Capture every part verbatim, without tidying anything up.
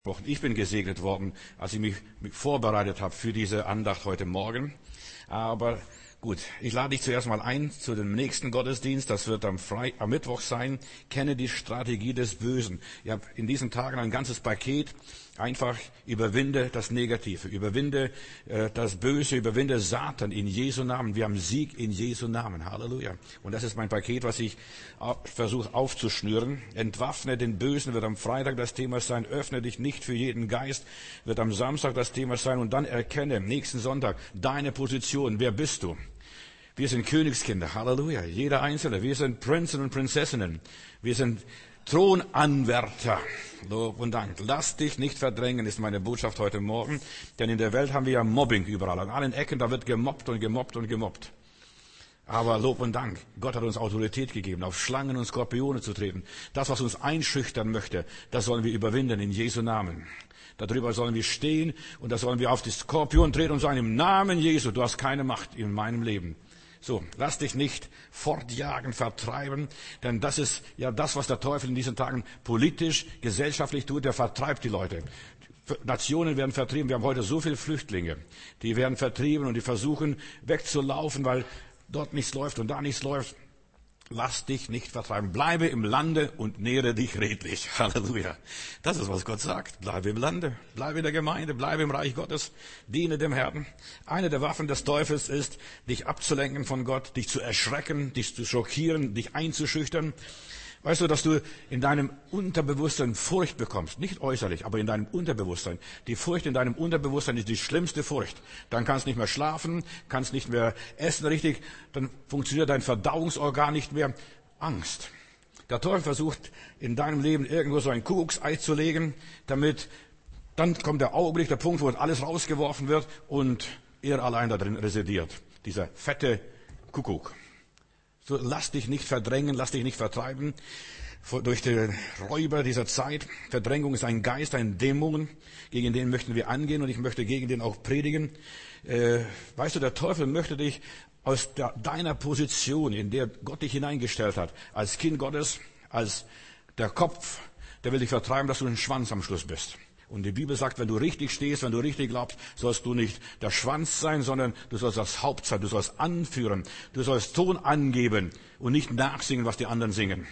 Wochen. Ich bin gesegnet worden, als ich mich vorbereitet habe für diese Andacht heute Morgen. Aber gut, ich lade dich zuerst mal ein zu dem nächsten Gottesdienst. Das wird am, Fre- am Mittwoch sein. Kenne die Strategie des Bösen. Ich habe in diesen Tagen ein ganzes Paket. Einfach überwinde das Negative, überwinde äh, das Böse, überwinde Satan in Jesu Namen. Wir haben Sieg in Jesu Namen. Halleluja. Und das ist mein Paket, was ich versuche aufzuschnüren. Entwaffne den Bösen wird am Freitag das Thema sein. Öffne dich nicht für jeden Geist wird am Samstag das Thema sein. Und dann erkenne nächsten Sonntag deine Position. Wer bist du? Wir sind Königskinder. Halleluja. Jeder Einzelne. Wir sind Prinzen und Prinzessinnen. Wir sind Thronanwärter. Lob und Dank. Lass dich nicht verdrängen, ist meine Botschaft heute Morgen. Denn in der Welt haben wir ja Mobbing überall. An allen Ecken, da wird gemobbt und gemobbt und gemobbt. Aber Lob und Dank. Gott hat uns Autorität gegeben, auf Schlangen und Skorpione zu treten. Das, was uns einschüchtern möchte, das sollen wir überwinden in Jesu Namen. Darüber sollen wir stehen und da sollen wir auf die Skorpion treten und sagen, im Namen Jesu, du hast keine Macht in meinem Leben. So, lass dich nicht fortjagen, vertreiben, denn das ist ja das, was der Teufel in diesen Tagen politisch, gesellschaftlich tut. Der vertreibt die Leute. Nationen werden vertrieben. Wir haben heute so viele Flüchtlinge, die werden vertrieben und die versuchen wegzulaufen, weil dort nichts läuft und da nichts läuft. Lass dich nicht vertreiben. Bleibe im Lande und nähre dich redlich. Halleluja. Das ist, was Gott sagt. Bleibe im Lande, bleibe in der Gemeinde, bleibe im Reich Gottes, diene dem Herrn. Eine der Waffen des Teufels ist, dich abzulenken von Gott, dich zu erschrecken, dich zu schockieren, dich einzuschüchtern. Weißt du, dass du in deinem Unterbewusstsein Furcht bekommst? Nicht äußerlich, aber in deinem Unterbewusstsein. Die Furcht in deinem Unterbewusstsein ist die schlimmste Furcht. Dann kannst du nicht mehr schlafen, kannst nicht mehr essen richtig, dann funktioniert dein Verdauungsorgan nicht mehr. Angst. Der Teufel versucht in deinem Leben irgendwo so ein Kuckucksei zu legen, damit dann kommt der Augenblick, der Punkt, wo alles rausgeworfen wird und er allein da drin residiert. Dieser fette Kuckuck. So, lass dich nicht verdrängen, lass dich nicht vertreiben durch den Räuber dieser Zeit. Verdrängung ist ein Geist, ein Dämon, gegen den möchten wir angehen und ich möchte gegen den auch predigen. Äh, weißt du, der Teufel möchte dich aus der, deiner Position, in der Gott dich hineingestellt hat, als Kind Gottes, als der Kopf, der will dich vertreiben, dass du ein Schwanz am Schluss bist. Und die Bibel sagt, wenn du richtig stehst, wenn du richtig glaubst, sollst du nicht der Schwanz sein, sondern du sollst das Haupt sein, du sollst anführen, du sollst Ton angeben und nicht nachsingen, was die anderen singen.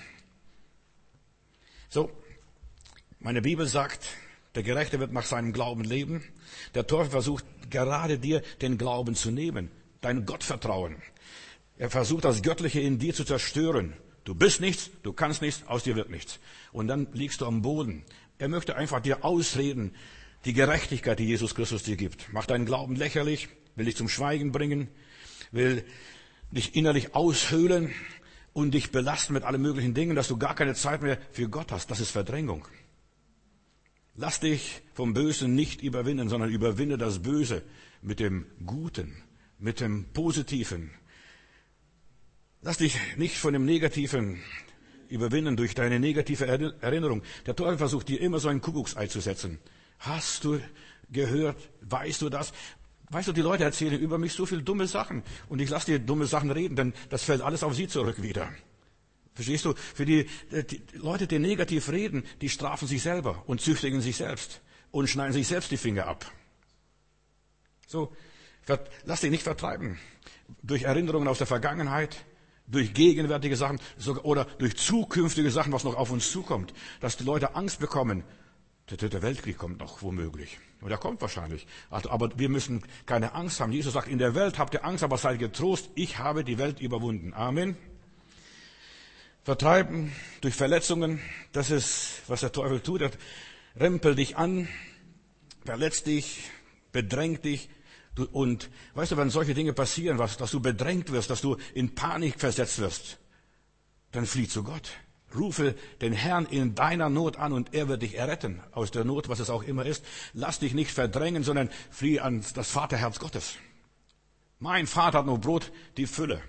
So, meine Bibel sagt, der Gerechte wird nach seinem Glauben leben. Der Teufel versucht gerade dir den Glauben zu nehmen, dein Gottvertrauen. Er versucht das Göttliche in dir zu zerstören. Du bist nichts, du kannst nichts, aus dir wird nichts. Und dann liegst du am Boden. Er möchte einfach dir ausreden, die Gerechtigkeit, die Jesus Christus dir gibt. Macht deinen Glauben lächerlich, will dich zum Schweigen bringen, will dich innerlich aushöhlen und dich belasten mit allen möglichen Dingen, dass du gar keine Zeit mehr für Gott hast. Das ist Verdrängung. Lass dich vom Bösen nicht überwinden, sondern überwinde das Böse mit dem Guten, mit dem Positiven. Lass dich nicht von dem Negativen überwinden durch deine negative Erinnerung. Der Teufel versucht dir immer so ein Kuckucksei zu setzen. Hast du gehört? Weißt du das? Weißt du, die Leute erzählen über mich so viel dumme Sachen. Und ich lasse dir dumme Sachen reden, denn das fällt alles auf sie zurück wieder. Verstehst du? Für die, die Leute, die negativ reden, die strafen sich selber und züchtigen sich selbst und schneiden sich selbst die Finger ab. So, lass dich nicht vertreiben durch Erinnerungen aus der Vergangenheit, durch gegenwärtige Sachen oder durch zukünftige Sachen, was noch auf uns zukommt, dass die Leute Angst bekommen. Der dritte Weltkrieg kommt noch womöglich. Und er kommt wahrscheinlich. Aber wir müssen keine Angst haben. Jesus sagt, in der Welt habt ihr Angst, aber seid getrost. Ich habe die Welt überwunden. Amen. Vertreiben durch Verletzungen, das ist, was der Teufel tut. Er rempelt dich an, verletzt dich, bedrängt dich. Und weißt du, wenn solche Dinge passieren, was, dass du bedrängt wirst, dass du in Panik versetzt wirst, dann flieh zu Gott. Rufe den Herrn in deiner Not an und er wird dich erretten aus der Not, was es auch immer ist. Lass dich nicht verdrängen, sondern flieh an das Vaterherz Gottes. Mein Vater hat nur Brot, die Fülle.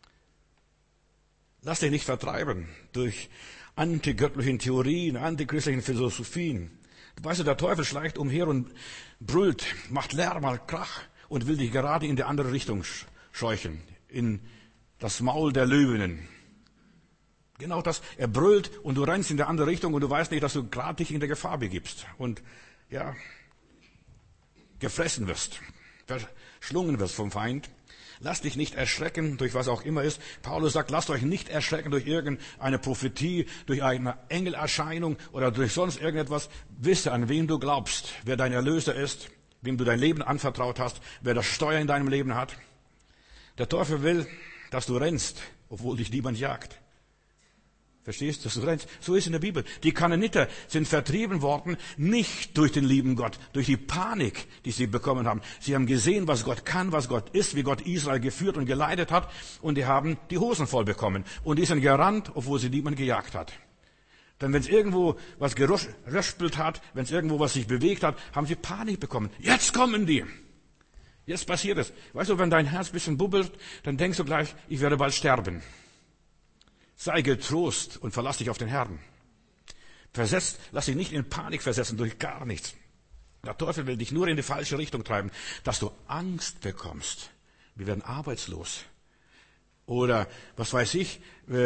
Lass dich nicht vertreiben durch antigöttlichen Theorien, antichristlichen Philosophien. Weißt du, der Teufel schleicht umher und brüllt, macht Lärm, macht Krach und will dich gerade in die andere Richtung scheuchen, in das Maul der Löwinnen. Genau das, er brüllt und du rennst in die andere Richtung und du weißt nicht, dass du gerade dich in der Gefahr begibst. Und ja, gefressen wirst, verschlungen wirst vom Feind. Lass dich nicht erschrecken durch was auch immer ist. Paulus sagt, lasst euch nicht erschrecken durch irgendeine Prophetie, durch eine Engelerscheinung oder durch sonst irgendetwas. Wisse, an wen du glaubst, wer dein Erlöser ist, wem du dein Leben anvertraut hast, wer das Steuer in deinem Leben hat. Der Teufel will, dass du rennst, obwohl dich niemand jagt. Verstehst du, dass du rennst? So ist in der Bibel. Die Kanaaniter sind vertrieben worden, nicht durch den lieben Gott, durch die Panik, die sie bekommen haben. Sie haben gesehen, was Gott kann, was Gott ist, wie Gott Israel geführt und geleitet hat, und die haben die Hosen voll bekommen. Und die sind gerannt, obwohl sie niemand gejagt hat. Denn wenn es irgendwo was geröspelt hat, wenn es irgendwo was sich bewegt hat, haben sie Panik bekommen. Jetzt kommen die! Jetzt passiert es. Weißt du, wenn dein Herz ein bisschen bubbelt, dann denkst du gleich, ich werde bald sterben. Sei getrost und verlass dich auf den Herrn. Versetzt, lass dich nicht in Panik versetzen durch gar nichts. Der Teufel will dich nur in die falsche Richtung treiben, dass du Angst bekommst. Wir werden arbeitslos. Oder, was weiß ich,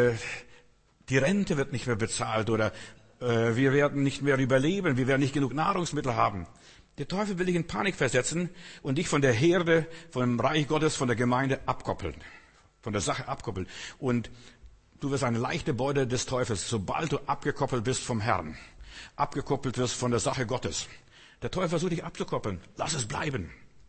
die Rente wird nicht mehr bezahlt oder wir werden nicht mehr überleben, wir werden nicht genug Nahrungsmittel haben. Der Teufel will dich in Panik versetzen und dich von der Herde, vom Reich Gottes, von der Gemeinde abkoppeln. Von der Sache abkoppeln. Und du wirst eine leichte Beute des Teufels, sobald du abgekoppelt bist vom Herrn, abgekoppelt wirst von der Sache Gottes. Der Teufel versucht dich abzukoppeln. Lass es bleiben.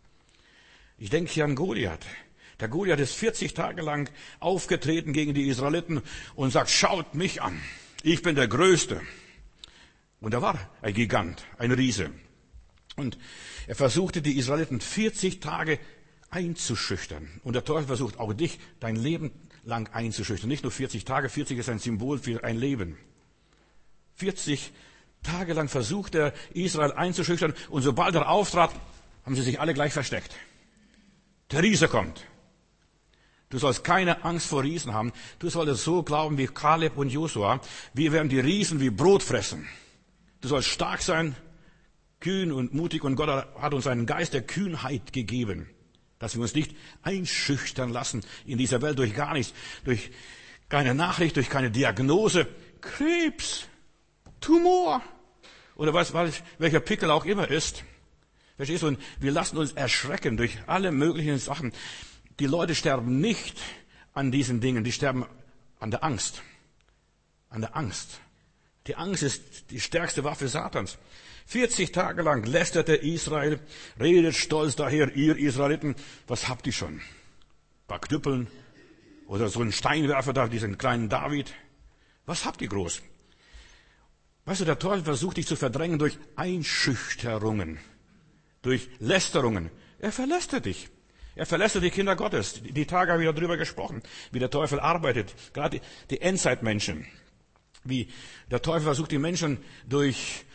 Ich denke hier an Goliath. Der Goliath ist vierzig Tage lang aufgetreten gegen die Israeliten und sagt, schaut mich an. Ich bin der Größte. Und er war ein Gigant, ein Riese. Und er versuchte die Israeliten vierzig Tage einzuschüchtern. Und der Teufel versucht auch dich dein Leben lang einzuschüchtern. Nicht nur vierzig Tage, vierzig ist ein Symbol für ein Leben. vierzig Tage lang versucht er, Israel einzuschüchtern, und sobald er auftrat, haben sie sich alle gleich versteckt. Der Riese kommt. Du sollst keine Angst vor Riesen haben. Du solltest so glauben wie Kaleb und Josua. Wir werden die Riesen wie Brot fressen. Du sollst stark sein, kühn und mutig, und Gott hat uns einen Geist der Kühnheit gegeben, dass wir uns nicht einschüchtern lassen in dieser Welt durch gar nichts, durch keine Nachricht, durch keine Diagnose, Krebs, Tumor oder was, welcher Pickel auch immer ist. Verstehst du? Und wir lassen uns erschrecken durch alle möglichen Sachen. Die Leute sterben nicht an diesen Dingen, die sterben an der Angst. An der Angst. Die Angst ist die stärkste Waffe Satans. vierzig Tage lang lästerte Israel, redet stolz daher, ihr Israeliten, was habt ihr schon? Ein paar Knüppeln oder so einen Steinwerfer da, diesen kleinen David. Was habt ihr groß? Weißt du, der Teufel versucht dich zu verdrängen durch Einschüchterungen, durch Lästerungen. Er verlästert dich. Er verlästert die Kinder Gottes. Die Tage habe ich darüber gesprochen, wie der Teufel arbeitet. Gerade die Endzeitmenschen. Wie der Teufel versucht, die Menschen durch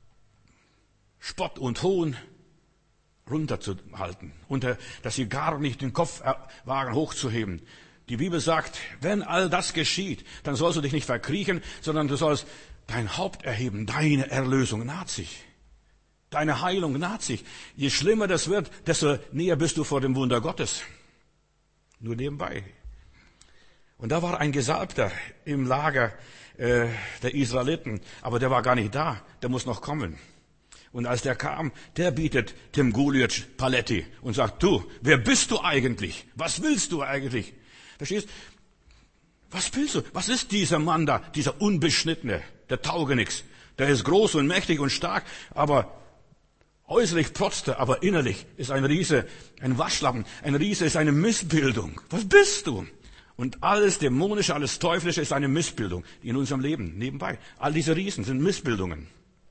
Spott und Hohn runterzuhalten, unter, dass sie gar nicht den Kopf wagen, hochzuheben. Die Bibel sagt, wenn all das geschieht, dann sollst du dich nicht verkriechen, sondern du sollst dein Haupt erheben. Deine Erlösung naht sich. Deine Heilung naht sich. Je schlimmer das wird, desto näher bist du vor dem Wunder Gottes. Nur nebenbei. Und da war ein Gesalbter im Lager äh, der Israeliten, aber der war gar nicht da, der muss noch kommen. Und als der kam, der bietet dem Goliath Paletti und sagt, du, wer bist du eigentlich? Was willst du eigentlich? Verstehst? Was willst du? Was ist dieser Mann da, dieser Unbeschnittene, der Taugenichts? Der ist groß und mächtig und stark, aber äußerlich protzt er, aber innerlich ist ein Riese, ein Waschlappen. Ein Riese ist eine Missbildung. Was bist du? Und alles Dämonische, alles Teuflische ist eine Missbildung in unserem Leben, nebenbei. All diese Riesen sind Missbildungen.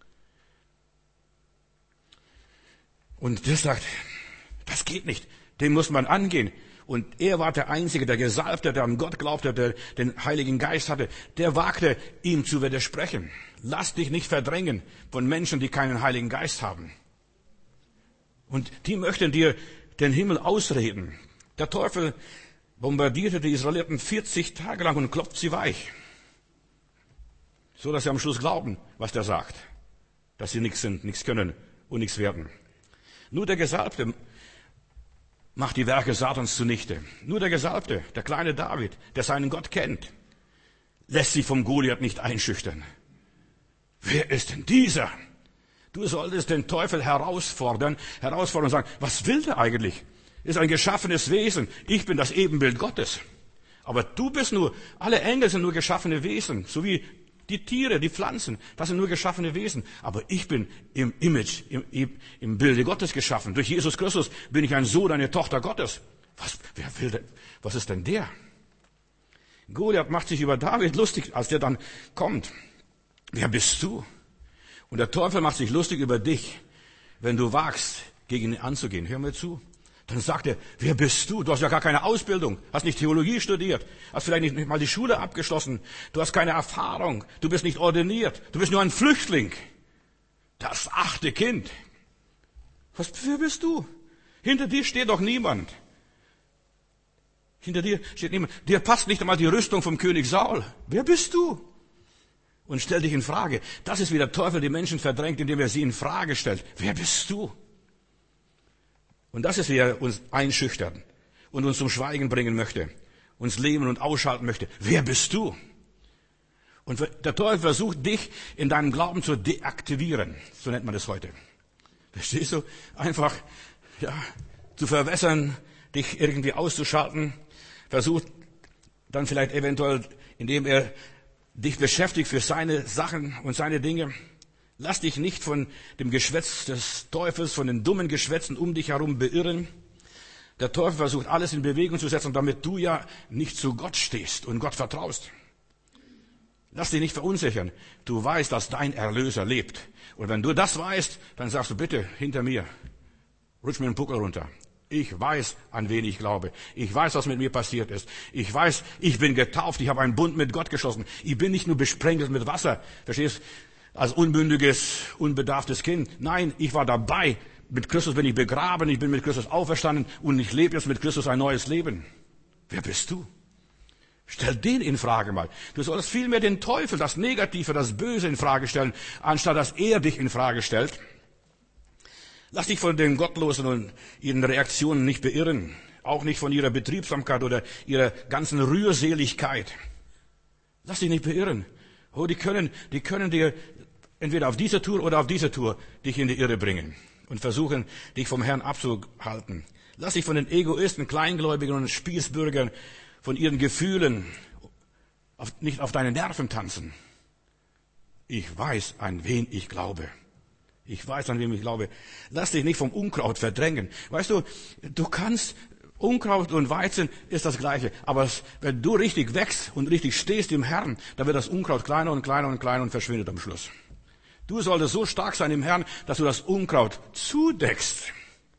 Und der sagt, das geht nicht, den muss man angehen. Und er war der Einzige, der Gesalbte, der an Gott glaubte, der den Heiligen Geist hatte, der wagte, ihm zu widersprechen. Lass dich nicht verdrängen von Menschen, die keinen Heiligen Geist haben. Und die möchten dir den Himmel ausreden. Der Teufel bombardierte die Israeliten vierzig Tage lang und klopft sie weich. So, dass sie am Schluss glauben, was der sagt. Dass sie nichts sind, nichts können und nichts werden. Nur der Gesalbte macht die Werke Satans zunichte. Nur der Gesalbte, der kleine David, der seinen Gott kennt, lässt sich vom Goliath nicht einschüchtern. Wer ist denn dieser? Du solltest den Teufel herausfordern, herausfordern und sagen, was will der eigentlich? Ist ein geschaffenes Wesen. Ich bin das Ebenbild Gottes. Aber du bist nur, alle Engel sind nur geschaffene Wesen, so wie die Tiere, die Pflanzen, das sind nur geschaffene Wesen. Aber ich bin im Image, im, im Bilde Gottes geschaffen. Durch Jesus Christus bin ich ein Sohn, eine Tochter Gottes. Was, wer will denn, was ist denn der? Goliath macht sich über David lustig, als der dann kommt. Wer bist du? Und der Teufel macht sich lustig über dich, wenn du wagst, gegen ihn anzugehen. Hör mir zu. Dann sagt er, wer bist du? Du hast ja gar keine Ausbildung, hast nicht Theologie studiert, hast vielleicht nicht mal die Schule abgeschlossen, du hast keine Erfahrung, du bist nicht ordiniert, du bist nur ein Flüchtling. Das achte Kind. Was, wer bist du? Hinter dir steht doch niemand. Hinter dir steht niemand. Dir passt nicht einmal die Rüstung vom König Saul. Wer bist du? Und stell dich in Frage. Das ist, wie der Teufel die Menschen verdrängt, indem er sie in Frage stellt. Wer bist du? Und das ist, wie er uns einschüchtert und uns zum Schweigen bringen möchte, uns leben und ausschalten möchte. Wer bist du? Und der Teufel versucht, dich in deinem Glauben zu deaktivieren. So nennt man das heute. Verstehst du? Einfach, ja, zu verwässern, dich irgendwie auszuschalten. Versucht dann vielleicht eventuell, indem er dich beschäftigt für seine Sachen und seine Dinge. Lass dich nicht von dem Geschwätz des Teufels, von den dummen Geschwätzen um dich herum beirren. Der Teufel versucht, alles in Bewegung zu setzen, damit du ja nicht zu Gott stehst und Gott vertraust. Lass dich nicht verunsichern. Du weißt, dass dein Erlöser lebt. Und wenn du das weißt, dann sagst du, bitte, hinter mir, rutsch mir den Puckel runter. Ich weiß, an wen ich glaube. Ich weiß, was mit mir passiert ist. Ich weiß, ich bin getauft. Ich habe einen Bund mit Gott geschlossen. Ich bin nicht nur besprenkelt mit Wasser. Verstehst? Als unmündiges, unbedarftes Kind. Nein, ich war dabei. Mit Christus bin ich begraben. Ich bin mit Christus auferstanden. Und ich lebe jetzt mit Christus ein neues Leben. Wer bist du? Stell den in Frage mal. Du sollst vielmehr den Teufel, das Negative, das Böse in Frage stellen, anstatt dass er dich in Frage stellt. Lass dich von den Gottlosen und ihren Reaktionen nicht beirren. Auch nicht von ihrer Betriebsamkeit oder ihrer ganzen Rührseligkeit. Lass dich nicht beirren. Oh, die können, die können dir entweder auf dieser Tour oder auf dieser Tour dich in die Irre bringen und versuchen, dich vom Herrn abzuhalten. Lass dich von den Egoisten, Kleingläubigen und Spießbürgern, von ihren Gefühlen auf, nicht auf deine Nerven tanzen. Ich weiß, an wen ich glaube. Ich weiß, an wen ich glaube. Lass dich nicht vom Unkraut verdrängen. Weißt du, du kannst, Unkraut und Weizen ist das Gleiche. Aber wenn du richtig wächst und richtig stehst im Herrn, dann wird das Unkraut kleiner und kleiner und kleiner und verschwindet am Schluss. Du solltest so stark sein im Herrn, dass du das Unkraut zudeckst.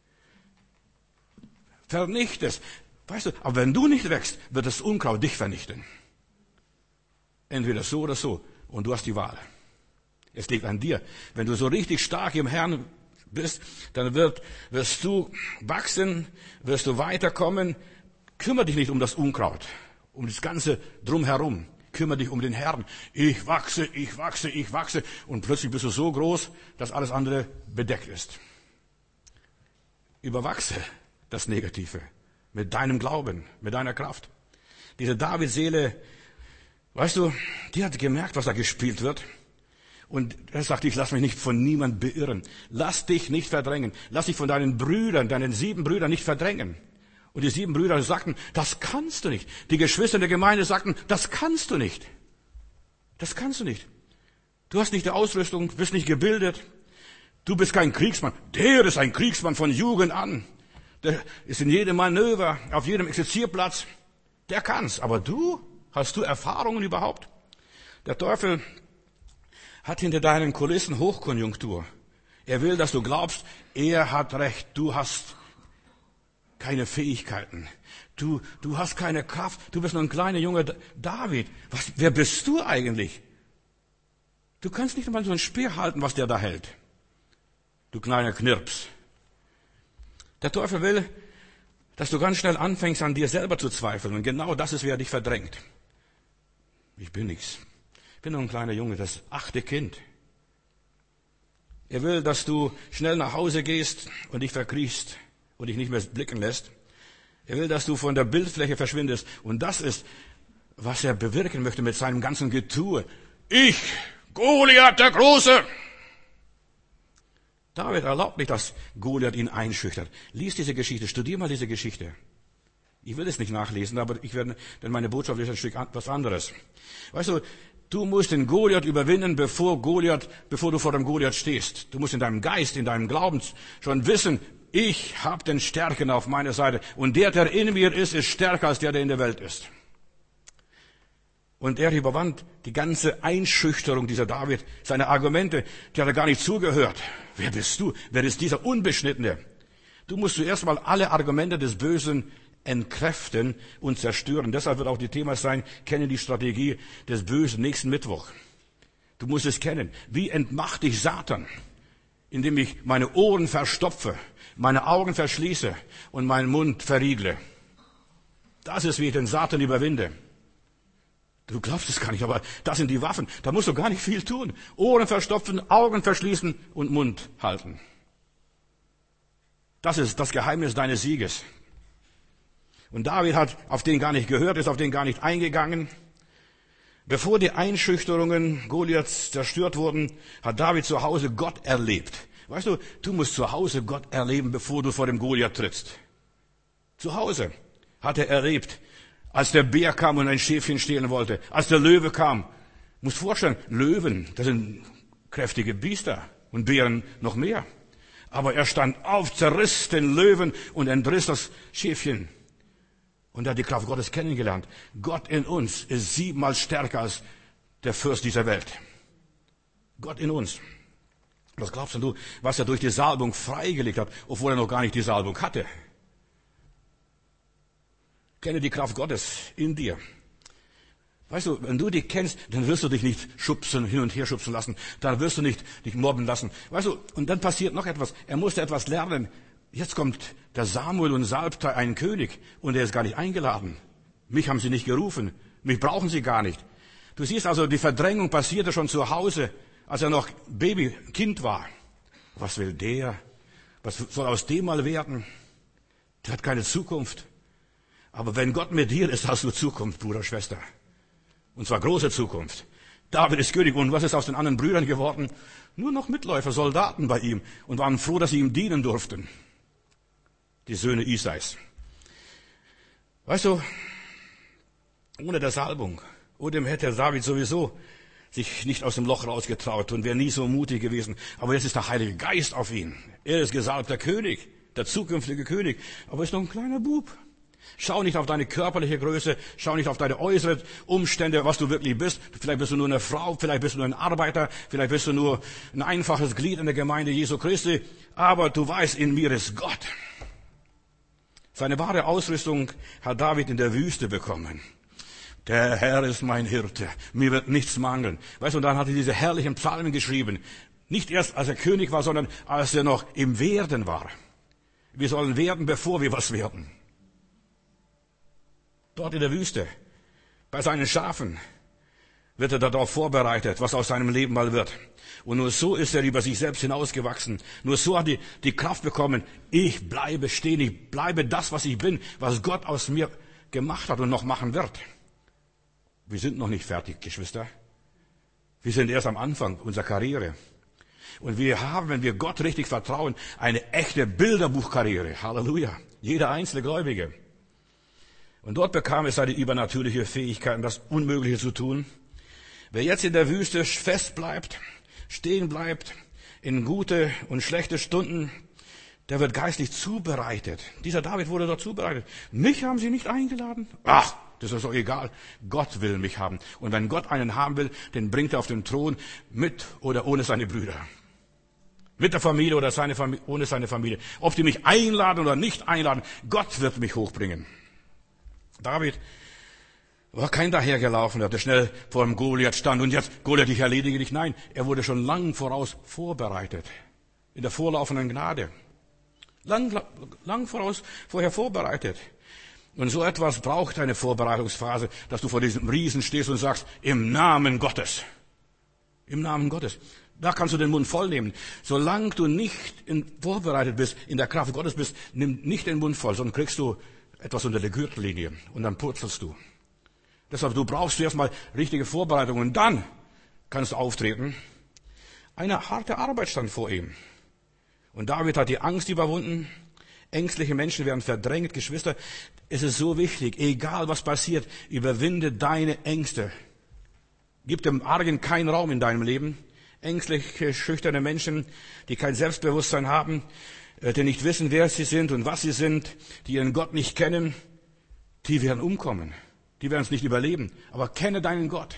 Vernichtest. Weißt du, aber wenn du nicht wächst, wird das Unkraut dich vernichten. Entweder so oder so. Und du hast die Wahl. Es liegt an dir. Wenn du so richtig stark im Herrn bist, dann wird, wirst du wachsen, wirst du weiterkommen. Kümmere dich nicht um das Unkraut, um das Ganze drumherum. Kümmere dich um den Herrn. Ich wachse, ich wachse, ich wachse. Und plötzlich bist du so groß, dass alles andere bedeckt ist. Überwachse das Negative mit deinem Glauben, mit deiner Kraft. Diese David-Seele, weißt du, die hat gemerkt, was da gespielt wird. Und er sagt, ich lass mich nicht von niemand beirren. Lass dich nicht verdrängen. Lass dich von deinen Brüdern, deinen sieben Brüdern nicht verdrängen. Und die sieben Brüder sagten, das kannst du nicht. Die Geschwister in der Gemeinde sagten, das kannst du nicht. Das kannst du nicht. Du hast nicht die Ausrüstung, bist nicht gebildet. Du bist kein Kriegsmann. Der ist ein Kriegsmann von Jugend an. Der ist in jedem Manöver, auf jedem Exerzierplatz. Der kann's. Aber du? Hast du Erfahrungen überhaupt? Der Teufel hat hinter deinen Kulissen Hochkonjunktur. Er will, dass du glaubst, er hat recht. Du hast keine Fähigkeiten. Du, du hast keine Kraft. Du bist nur ein kleiner Junge David. Was, wer bist du eigentlich? Du kannst nicht einmal so ein Speer halten, was der da hält. Du kleiner Knirps. Der Teufel will, dass du ganz schnell anfängst, an dir selber zu zweifeln. Und genau das ist, wer dich verdrängt. Ich bin nichts. Ich bin nur ein kleiner Junge, das achte Kind. Er will, dass du schnell nach Hause gehst und dich verkriechst und dich nicht mehr blicken lässt. Er will, dass du von der Bildfläche verschwindest. Und das ist, was er bewirken möchte mit seinem ganzen Getue. Ich, Goliath der Große. David erlaubt nicht, dass Goliath ihn einschüchtert. Lies diese Geschichte, studier mal diese Geschichte. Ich will es nicht nachlesen, aber ich werde, denn meine Botschaft ist ein Stück was anderes. Weißt du, du musst den Goliath überwinden, bevor Goliath, bevor du vor dem Goliath stehst. Du musst in deinem Geist, in deinem Glauben schon wissen, ich habe den Stärken auf meiner Seite. Und der, der in mir ist, ist stärker als der, der in der Welt ist. Und er überwand die ganze Einschüchterung dieser David, seine Argumente, die hat er gar nicht zugehört. Wer bist du? Wer ist dieser Unbeschnittene? Du musst zuerst mal alle Argumente des Bösen entkräften und zerstören. Deshalb wird auch die Thema sein, kenne die Strategie des Bösen nächsten Mittwoch. Du musst es kennen. Wie entmachte ich Satan? Indem ich meine Ohren verstopfe, meine Augen verschließe und meinen Mund verriegle. Das ist, wie ich den Satan überwinde. Du glaubst es gar nicht, aber das sind die Waffen. Da musst du gar nicht viel tun. Ohren verstopfen, Augen verschließen und Mund halten. Das ist das Geheimnis deines Sieges. Und David hat auf den gar nicht gehört, ist auf den gar nicht eingegangen. Bevor die Einschüchterungen Goliaths zerstört wurden, hat David zu Hause Gott erlebt. Weißt du, du musst zu Hause Gott erleben, bevor du vor dem Goliath trittst. Zu Hause hat er erlebt, als der Bär kam und ein Schäfchen stehlen wollte, als der Löwe kam. Du musst vorstellen, Löwen, das sind kräftige Biester und Bären noch mehr. Aber er stand auf, zerriss den Löwen und entriss das Schäfchen. Und er hat die Kraft Gottes kennengelernt. Gott in uns ist siebenmal stärker als der Fürst dieser Welt. Gott in uns. Was glaubst du, was er durch die Salbung freigelegt hat, obwohl er noch gar nicht die Salbung hatte? Kenne die Kraft Gottes in dir. Weißt du, wenn du die kennst, dann wirst du dich nicht schubsen, hin und her schubsen lassen. Dann wirst du nicht dich mobben lassen. Weißt du, und dann passiert noch etwas. Er musste etwas lernen. Jetzt kommt der Samuel und salbt einen König und er ist gar nicht eingeladen. Mich haben sie nicht gerufen. Mich brauchen sie gar nicht. Du siehst also, die Verdrängung passierte schon zu Hause, als er noch Baby, Kind war. Was will der? Was soll aus dem mal werden? Der hat keine Zukunft. Aber wenn Gott mit dir ist, hast du Zukunft, Bruder, Schwester. Und zwar große Zukunft. David ist König. Und was ist aus den anderen Brüdern geworden? Nur noch Mitläufer, Soldaten bei ihm. Und waren froh, dass sie ihm dienen durften. Die Söhne Isais. Weißt du, ohne der Salbung, ohne dem hätte David sowieso sich nicht aus dem Loch rausgetraut und wäre nie so mutig gewesen. Aber jetzt ist der Heilige Geist auf ihn. Er ist gesalbter König, der zukünftige König. Aber er ist noch ein kleiner Bub. Schau nicht auf deine körperliche Größe, schau nicht auf deine äußeren Umstände, was du wirklich bist. Vielleicht bist du nur eine Frau, vielleicht bist du nur ein Arbeiter, vielleicht bist du nur ein einfaches Glied in der Gemeinde Jesu Christi. Aber du weißt, in mir ist Gott. Seine wahre Ausrüstung hat David in der Wüste bekommen. Der Herr ist mein Hirte, mir wird nichts mangeln. Weißt du, und dann hat er diese herrlichen Psalmen geschrieben. Nicht erst, als er König war, sondern als er noch im Werden war. Wir sollen werden, bevor wir was werden. Dort in der Wüste, bei seinen Schafen, wird er darauf vorbereitet, was aus seinem Leben mal wird. Und nur so ist er über sich selbst hinausgewachsen. Nur so hat er die Kraft bekommen, ich bleibe stehen, ich bleibe das, was ich bin, was Gott aus mir gemacht hat und noch machen wird. Wir sind noch nicht fertig, Geschwister. Wir sind erst am Anfang unserer Karriere. Und wir haben, wenn wir Gott richtig vertrauen, eine echte Bilderbuchkarriere. Halleluja. Jeder einzelne Gläubige. Und dort bekam es seine übernatürliche Fähigkeit, das Unmögliche zu tun. Wer jetzt in der Wüste fest bleibt, stehen bleibt, in gute und schlechte Stunden, der wird geistlich zubereitet. Dieser David wurde dort zubereitet. Mich haben sie nicht eingeladen? Ach, das ist doch egal. Gott will mich haben. Und wenn Gott einen haben will, den bringt er auf den Thron mit oder ohne seine Brüder. Mit der Familie oder seine Familie, ohne seine Familie. Ob die mich einladen oder nicht einladen, Gott wird mich hochbringen. David war kein Dahergelaufener, der schnell vor dem Goliath stand und jetzt, Goliath, ich erledige dich. Nein, er wurde schon lang voraus vorbereitet. In der vorlaufenden Gnade. Lang, lang voraus vorher vorbereitet. Und so etwas braucht eine Vorbereitungsphase, dass du vor diesem Riesen stehst und sagst, im Namen Gottes. Im Namen Gottes. Da kannst du den Mund voll nehmen. Solange du nicht in, vorbereitet bist, in der Kraft Gottes bist, nimm nicht den Mund voll, sonst kriegst du etwas unter der Gürtellinie und dann purzelst du. Deshalb, du brauchst zuerst mal richtige Vorbereitung und dann kannst du auftreten. Eine harte Arbeit stand vor ihm. Und David hat die Angst überwunden. Ängstliche Menschen werden verdrängt. Geschwister, es ist so wichtig, egal was passiert, überwinde deine Ängste. Gib dem Argen keinen Raum in deinem Leben. Ängstliche, schüchterne Menschen, die kein Selbstbewusstsein haben, die nicht wissen, wer sie sind und was sie sind, die ihren Gott nicht kennen, die werden umkommen. Die werden es nicht überleben. Aber kenne deinen Gott.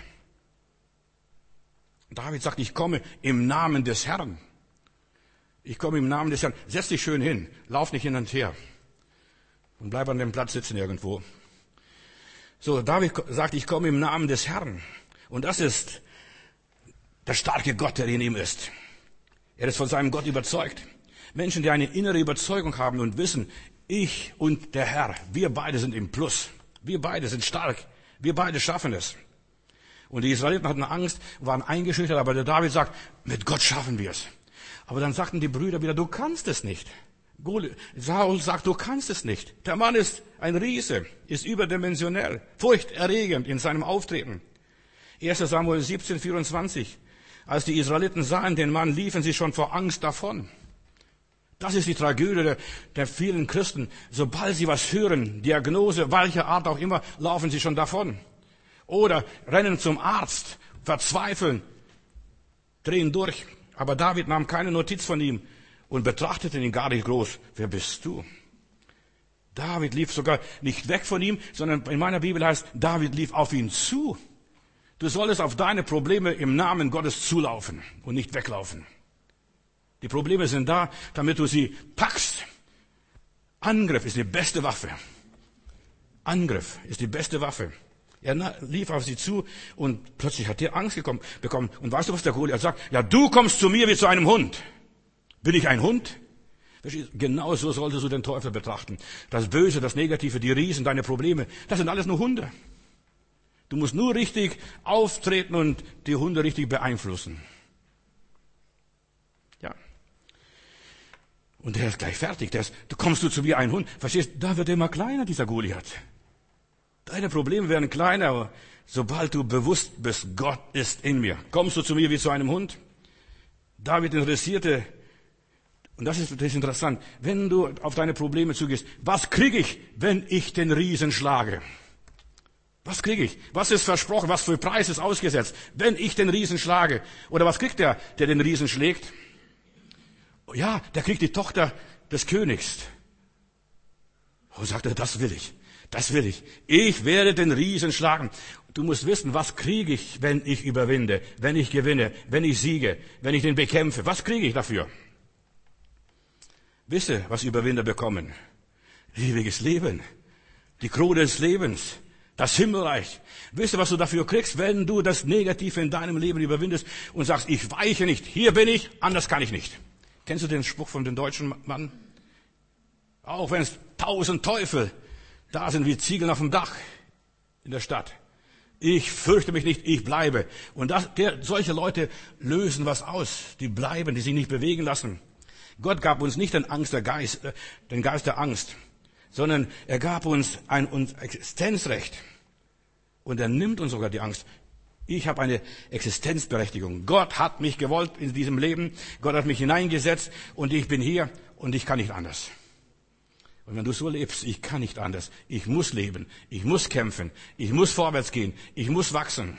David sagt, ich komme im Namen des Herrn. Ich komme im Namen des Herrn. Setz dich schön hin. Lauf nicht hin und her. Und bleib an dem Platz sitzen irgendwo. So, David sagt, ich komme im Namen des Herrn. Und das ist der starke Gott, der in ihm ist. Er ist von seinem Gott überzeugt. Menschen, die eine innere Überzeugung haben und wissen, ich und der Herr, wir beide sind im Plus. Wir beide sind stark. Wir beide schaffen es. Und die Israeliten hatten Angst, waren eingeschüchtert, aber der David sagt, mit Gott schaffen wir es. Aber dann sagten die Brüder wieder, du kannst es nicht. Saul sagt, du kannst es nicht. Der Mann ist ein Riese, ist überdimensionell, furchterregend in seinem Auftreten. erster Samuel siebzehn, vierundzwanzig. Als die Israeliten sahen den Mann, liefen sie schon vor Angst davon. Das ist die Tragödie der, der vielen Christen. Sobald sie was hören, Diagnose, welcher Art auch immer, laufen sie schon davon. Oder rennen zum Arzt, verzweifeln, drehen durch. Aber David nahm keine Notiz von ihm und betrachtete ihn gar nicht groß. Wer bist du? David lief sogar nicht weg von ihm, sondern in meiner Bibel heißt, David lief auf ihn zu. Du solltest auf deine Probleme im Namen Gottes zulaufen und nicht weglaufen. Die Probleme sind da, damit du sie packst. Angriff ist die beste Waffe. Angriff ist die beste Waffe. Er lief auf sie zu und plötzlich hat er Angst bekommen. Und weißt du, was der Goliath sagt? Ja, du kommst zu mir wie zu einem Hund. Bin ich ein Hund? Genau so solltest du den Teufel betrachten. Das Böse, das Negative, die Riesen, deine Probleme, das sind alles nur Hunde. Du musst nur richtig auftreten und die Hunde richtig beeinflussen. Ja. Und der ist gleich fertig. Der ist, du kommst du zu mir ein Hund. Verstehst? Da wird er immer kleiner, dieser Goliath. Deine Probleme werden kleiner, aber sobald du bewusst bist, Gott ist in mir. Kommst du zu mir wie zu einem Hund? David interessierte, und das ist, das ist interessant, wenn du auf deine Probleme zugehst, was kriege ich, wenn ich den Riesen schlage? Was kriege ich? Was ist versprochen? Was für Preis ist ausgesetzt, wenn ich den Riesen schlage? Oder was kriegt der, der den Riesen schlägt? Ja, der kriegt die Tochter des Königs. Und sagt er, das will ich. Das will ich. Ich werde den Riesen schlagen. Du musst wissen, was kriege ich, wenn ich überwinde, wenn ich gewinne, wenn ich siege, wenn ich den bekämpfe. Was kriege ich dafür? Wisse, was Überwinder bekommen. Ewiges Leben. Die Krone des Lebens. Das Himmelreich. Wisse, was du dafür kriegst, wenn du das Negative in deinem Leben überwindest und sagst, ich weiche nicht. Hier bin ich, anders kann ich nicht. Kennst du den Spruch von dem deutschen Mann? Auch wenn es tausend Teufel da sind wie Ziegeln auf dem Dach in der Stadt. Ich fürchte mich nicht, ich bleibe. Und das, der, solche Leute lösen was aus. Die bleiben, die sich nicht bewegen lassen. Gott gab uns nicht den Angst der Geist, den Geist der Angst, sondern er gab uns ein, ein Existenzrecht. Und er nimmt uns sogar die Angst. Ich habe eine Existenzberechtigung. Gott hat mich gewollt in diesem Leben. Gott hat mich hineingesetzt und ich bin hier und ich kann nicht anders. Und wenn du so lebst, ich kann nicht anders. Ich muss leben. Ich muss kämpfen. Ich muss vorwärts gehen. Ich muss wachsen.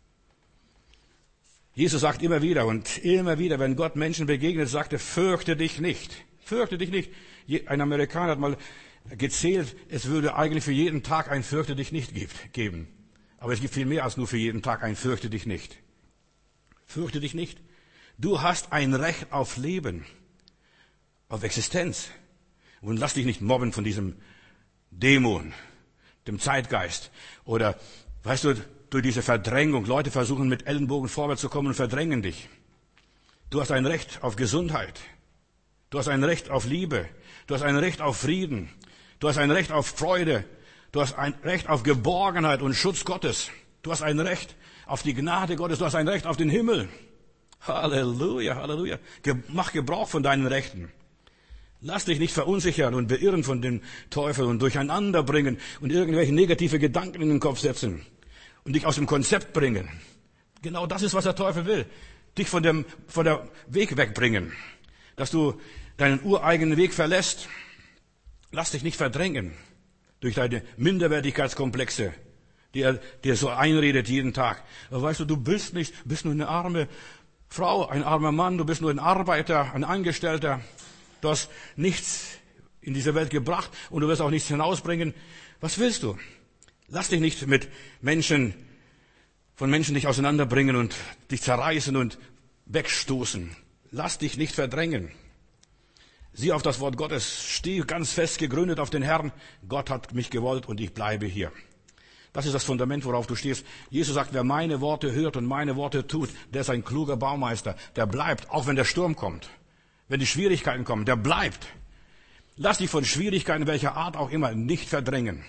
Jesus sagt immer wieder und immer wieder, wenn Gott Menschen begegnet, sagt er, fürchte dich nicht. Fürchte dich nicht. Ein Amerikaner hat mal gezählt, es würde eigentlich für jeden Tag ein Fürchte dich nicht geben. Aber es gibt viel mehr als nur für jeden Tag ein Fürchte dich nicht. Fürchte dich nicht. Du hast ein Recht auf Leben, auf Existenz. Und lass dich nicht mobben von diesem Dämon, dem Zeitgeist. Oder, weißt du, durch diese Verdrängung. Leute versuchen mit Ellenbogen vorwärts zu kommen und verdrängen dich. Du hast ein Recht auf Gesundheit. Du hast ein Recht auf Liebe. Du hast ein Recht auf Frieden. Du hast ein Recht auf Freude. Du hast ein Recht auf Geborgenheit und Schutz Gottes. Du hast ein Recht auf die Gnade Gottes. Du hast ein Recht auf den Himmel. Halleluja, Halleluja. Mach Gebrauch von deinen Rechten. Lass dich nicht verunsichern und beirren von dem Teufel und durcheinander bringen und irgendwelche negative Gedanken in den Kopf setzen und dich aus dem Konzept bringen. Genau das ist, was der Teufel will. Dich von dem, von der Weg wegbringen. Dass du deinen ureigenen Weg verlässt. Lass dich nicht verdrängen durch deine Minderwertigkeitskomplexe, die er dir so einredet jeden Tag. Aber weißt du, du bist nicht, bist nur eine arme Frau, ein armer Mann, du bist nur ein Arbeiter, ein Angestellter. Du hast nichts in diese Welt gebracht und du wirst auch nichts hinausbringen. Was willst du? Lass dich nicht mit Menschen, von Menschen dich auseinanderbringen und dich zerreißen und wegstoßen. Lass dich nicht verdrängen. Sieh auf das Wort Gottes, steh ganz fest gegründet auf den Herrn. Gott hat mich gewollt und ich bleibe hier. Das ist das Fundament, worauf du stehst. Jesus sagt, wer meine Worte hört und meine Worte tut, der ist ein kluger Baumeister. Der bleibt, auch wenn der Sturm kommt, wenn die Schwierigkeiten kommen, der bleibt. Lass dich von Schwierigkeiten welcher Art auch immer nicht verdrängen.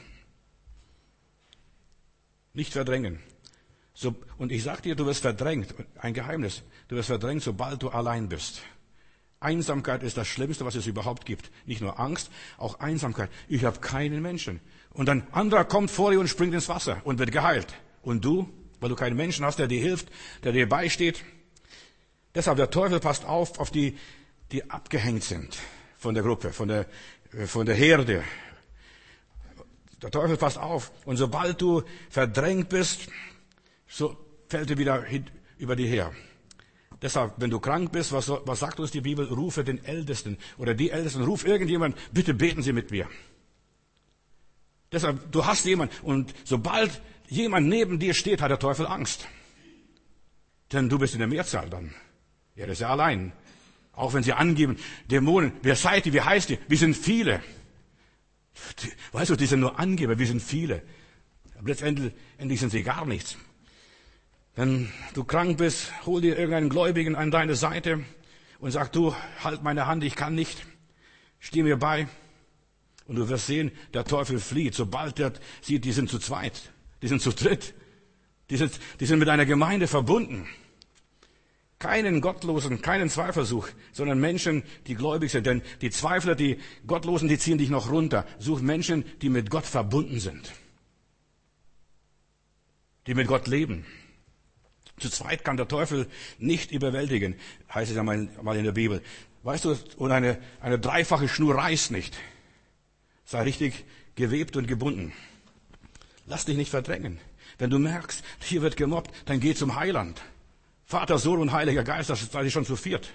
Nicht verdrängen. So, und ich sag dir, du wirst verdrängt. Ein Geheimnis. Du wirst verdrängt, sobald du allein bist. Einsamkeit ist das Schlimmste, was es überhaupt gibt. Nicht nur Angst, auch Einsamkeit. Ich habe keinen Menschen. Und ein anderer kommt vor dir und springt ins Wasser und wird geheilt. Und du, weil du keinen Menschen hast, der dir hilft, der dir beisteht. Deshalb, der Teufel passt auf, auf die, die abgehängt sind von der Gruppe, von der, von der Herde. Der Teufel passt auf. Und sobald du verdrängt bist, so fällt er wieder hin, über dir her. Deshalb, wenn du krank bist, was, was sagt uns die Bibel? Rufe den Ältesten oder die Ältesten. Ruf irgendjemand, bitte beten Sie mit mir. Deshalb, du hast jemanden und sobald jemand neben dir steht, hat der Teufel Angst. Denn du bist in der Mehrzahl dann. Er ist ja allein. Auch wenn sie angeben, Dämonen, wer seid ihr, wie heißt ihr? Wir sind viele. Die, weißt du, die sind nur Angeber, wir sind viele. Aber letztendlich endlich sind sie gar nichts. Wenn du krank bist, hol dir irgendeinen Gläubigen an deine Seite und sag, du, halt meine Hand, ich kann nicht. Steh mir bei. Und du wirst sehen, der Teufel flieht. Sobald er sieht, die sind zu zweit, die sind zu dritt, die sind, die sind mit einer Gemeinde verbunden. Keinen Gottlosen, keinen Zweifelsuch, sondern Menschen, die gläubig sind. Denn die Zweifler, die Gottlosen, die ziehen dich noch runter. Such Menschen, die mit Gott verbunden sind. Die mit Gott leben. Zu zweit kann der Teufel nicht überwältigen, heißt es ja mal in der Bibel. Weißt du, und eine, eine dreifache Schnur reißt nicht. Sei richtig gewebt und gebunden. Lass dich nicht verdrängen. Wenn du merkst, hier wird gemobbt, dann geh zum Heiland. Vater, Sohn und Heiliger Geist, das seid ihr schon zu viert.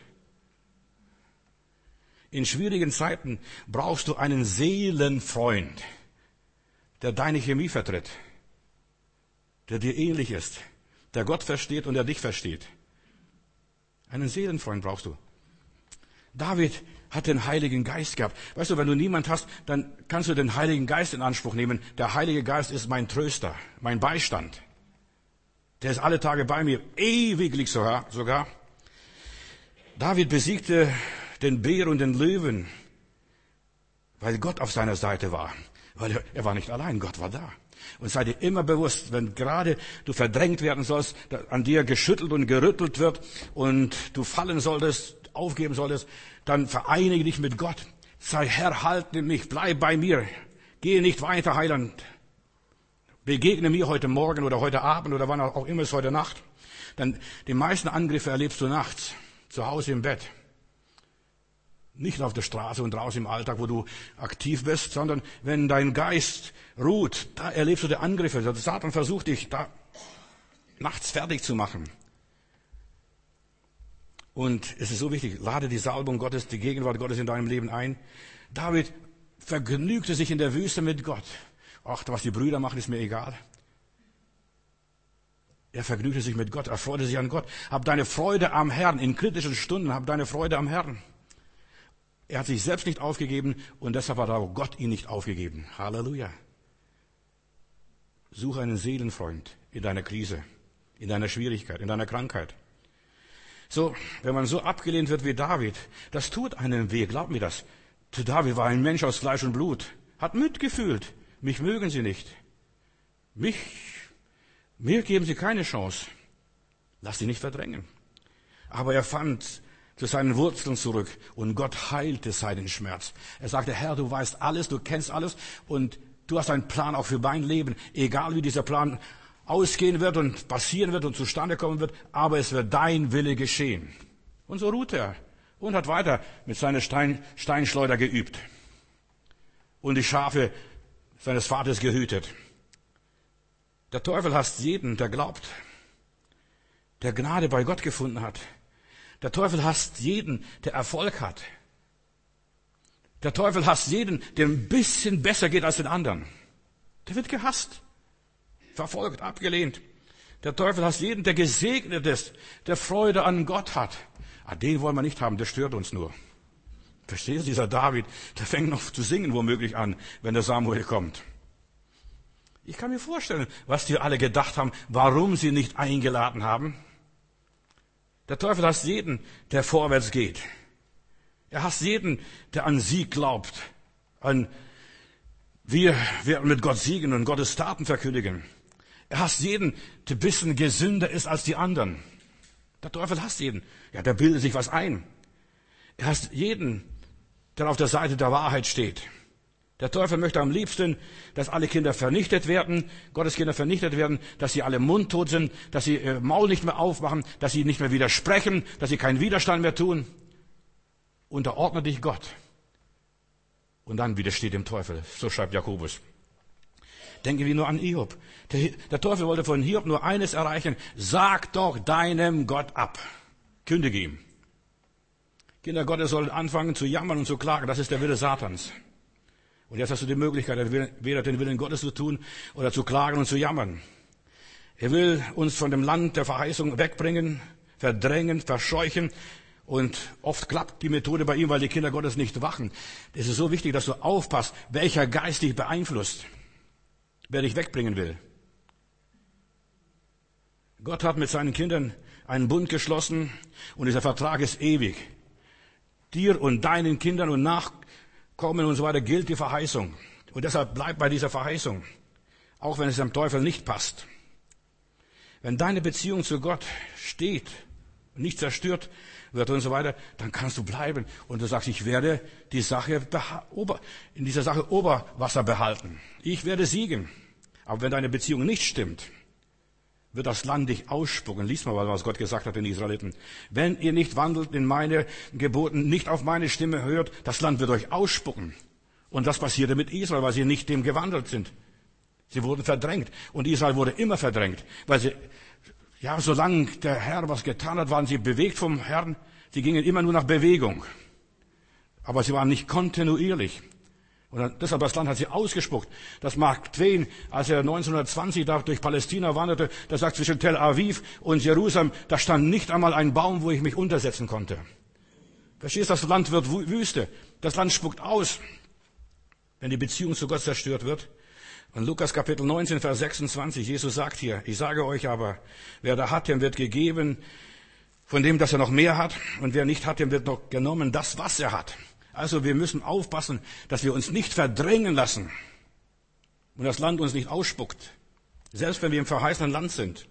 In schwierigen Zeiten brauchst du einen Seelenfreund, der deine Chemie vertritt, der dir ähnlich ist, der Gott versteht und der dich versteht. Einen Seelenfreund brauchst du. David hat den Heiligen Geist gehabt. Weißt du, wenn du niemand hast, dann kannst du den Heiligen Geist in Anspruch nehmen. Der Heilige Geist ist mein Tröster, mein Beistand. Der ist alle Tage bei mir, ewiglich sogar. sogar. David besiegte den Bär und den Löwen, weil Gott auf seiner Seite war. Weil er, er war nicht allein, Gott war da. Und sei dir immer bewusst, wenn gerade du verdrängt werden sollst, an dir geschüttelt und gerüttelt wird und du fallen solltest, aufgeben solltest, dann vereinige dich mit Gott. Sei Herr, halte mich, bleib bei mir. Gehe nicht weiter, Heiland. Begegne mir heute Morgen oder heute Abend oder wann auch immer es heute Nacht. Denn die meisten Angriffe erlebst du nachts, zu Hause im Bett. Nicht auf der Straße und draußen im Alltag, wo du aktiv bist, sondern wenn dein Geist ruht, da erlebst du die Angriffe. Der Satan versucht dich da nachts fertig zu machen. Und es ist so wichtig, lade die Salbung Gottes, die Gegenwart Gottes in deinem Leben ein. David vergnügte sich in der Wüste mit Gott. Ach, was die Brüder machen, ist mir egal. Er vergnügte sich mit Gott, er freute sich an Gott. Hab deine Freude am Herrn, in kritischen Stunden, hab deine Freude am Herrn. Er hat sich selbst nicht aufgegeben und deshalb hat auch Gott ihn nicht aufgegeben. Halleluja. Suche einen Seelenfreund in deiner Krise, in deiner Schwierigkeit, in deiner Krankheit. So, wenn man so abgelehnt wird wie David, das tut einem weh, glaub mir das. David war ein Mensch aus Fleisch und Blut, hat mitgefühlt. Mich mögen sie nicht. Mich, mir geben sie keine Chance. Lass sie nicht verdrängen. Aber er fand zu seinen Wurzeln zurück und Gott heilte seinen Schmerz. Er sagte, Herr, du weißt alles, du kennst alles und du hast einen Plan auch für mein Leben. Egal wie dieser Plan ausgehen wird und passieren wird und zustande kommen wird, aber es wird dein Wille geschehen. Und so ruhte er und hat weiter mit seiner Stein, Steinschleuder geübt und die Schafe seines Vaters gehütet. Der Teufel hasst jeden, der glaubt, der Gnade bei Gott gefunden hat. Der Teufel hasst jeden, der Erfolg hat. Der Teufel hasst jeden, der ein bisschen besser geht als den anderen. Der wird gehasst, verfolgt, abgelehnt. Der Teufel hasst jeden, der gesegnet ist, der Freude an Gott hat. Ah, den wollen wir nicht haben, der stört uns nur. Verstehst du, dieser David, der fängt noch zu singen womöglich an, wenn der Samuel kommt. Ich kann mir vorstellen, was die alle gedacht haben, warum sie nicht eingeladen haben. Der Teufel hasst jeden, der vorwärts geht. Er hasst jeden, der an Sieg glaubt. An wir werden mit Gott siegen und Gottes Taten verkündigen. Er hasst jeden, der ein bisschen gesünder ist als die anderen. Der Teufel hasst jeden. Ja, der bildet sich was ein. Er hasst jeden, der auf der Seite der Wahrheit steht. Der Teufel möchte am liebsten, dass alle Kinder vernichtet werden, Gottes Kinder vernichtet werden, dass sie alle mundtot sind, dass sie ihr Maul nicht mehr aufmachen, dass sie nicht mehr widersprechen, dass sie keinen Widerstand mehr tun. Unterordne dich Gott. Und dann widersteht dem Teufel. So schreibt Jakobus. Denken wir nur an Hiob. Der, der Teufel wollte von Hiob nur eines erreichen. Sag doch deinem Gott ab. Kündige ihm. Kinder Gottes sollen anfangen zu jammern und zu klagen. Das ist der Wille Satans. Und jetzt hast du die Möglichkeit, weder den Willen Gottes zu tun oder zu klagen und zu jammern. Er will uns von dem Land der Verheißung wegbringen, verdrängen, verscheuchen. Und oft klappt die Methode bei ihm, weil die Kinder Gottes nicht wachen. Es ist so wichtig, dass du aufpasst, welcher Geist dich beeinflusst, wer dich wegbringen will. Gott hat mit seinen Kindern einen Bund geschlossen und dieser Vertrag ist ewig. Dir und deinen Kindern und Nachkommen und so weiter gilt die Verheißung. Und deshalb bleib bei dieser Verheißung, auch wenn es dem Teufel nicht passt. Wenn deine Beziehung zu Gott steht und nicht zerstört wird und so weiter, dann kannst du bleiben und du sagst, ich werde die Sache in dieser Sache Oberwasser behalten. Ich werde siegen. Aber wenn deine Beziehung nicht stimmt, wird das Land dich ausspucken. Lies mal, was Gott gesagt hat den Israeliten. Wenn ihr nicht wandelt in meine Geboten, nicht auf meine Stimme hört, das Land wird euch ausspucken. Und das passierte mit Israel, weil sie nicht dem gewandelt sind. Sie wurden verdrängt. Und Israel wurde immer verdrängt, weil sie, ja, solange der Herr was getan hat, waren sie bewegt vom Herrn. Sie gingen immer nur nach Bewegung. Aber sie waren nicht kontinuierlich. Und deshalb das Land hat sie ausgespuckt. Das Mark Twain, als er neunzehnhundertzwanzig da durch Palästina wanderte, da sagt, zwischen Tel Aviv und Jerusalem, da stand nicht einmal ein Baum, wo ich mich untersetzen konnte. Verstehst du, das Land wird Wüste. Das Land spuckt aus, wenn die Beziehung zu Gott zerstört wird. Und Lukas Kapitel neunzehn, Vers sechsundzwanzig, Jesus sagt hier, ich sage euch aber, wer da hat, dem wird gegeben, von dem, dass er noch mehr hat. Und wer nicht hat, dem wird noch genommen, das, was er hat. Also wir müssen aufpassen, dass wir uns nicht verdrängen lassen und das Land uns nicht ausspuckt, selbst wenn wir im verheißenen Land sind.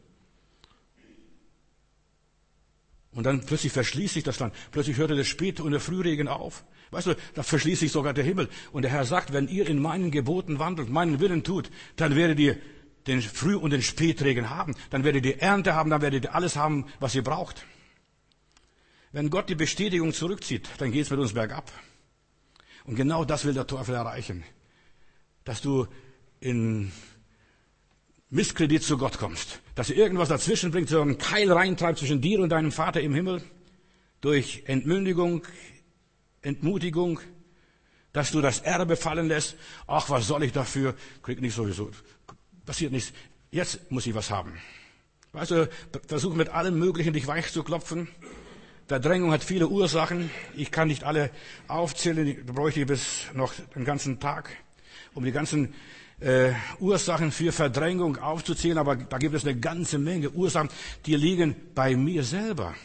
Und dann plötzlich verschließt sich das Land, plötzlich hörte der Spät- und der Frühregen auf. Weißt du, da verschließt sich sogar der Himmel. Und der Herr sagt, wenn ihr in meinen Geboten wandelt, meinen Willen tut, dann werdet ihr den Früh- und den Spätregen haben, dann werdet ihr Ernte haben, dann werdet ihr alles haben, was ihr braucht. Wenn Gott die Bestätigung zurückzieht, dann geht es mit uns bergab. Und genau das will der Teufel erreichen. Dass du in Misskredit zu Gott kommst. Dass er irgendwas dazwischen bringt, so einen Keil reintreibt zwischen dir und deinem Vater im Himmel. Durch Entmündigung, Entmutigung. Dass du das Erbe fallen lässt. Ach, was soll ich dafür? Krieg nicht sowieso. Passiert nichts. Jetzt muss ich was haben. Weißt du, versuch mit allem Möglichen dich weich zu klopfen. Verdrängung hat viele Ursachen. Ich kann nicht alle aufzählen. Da bräuchte ich bis noch den ganzen Tag, um die ganzen äh, Ursachen für Verdrängung aufzuzählen. Aber da gibt es eine ganze Menge Ursachen, die liegen bei mir selber.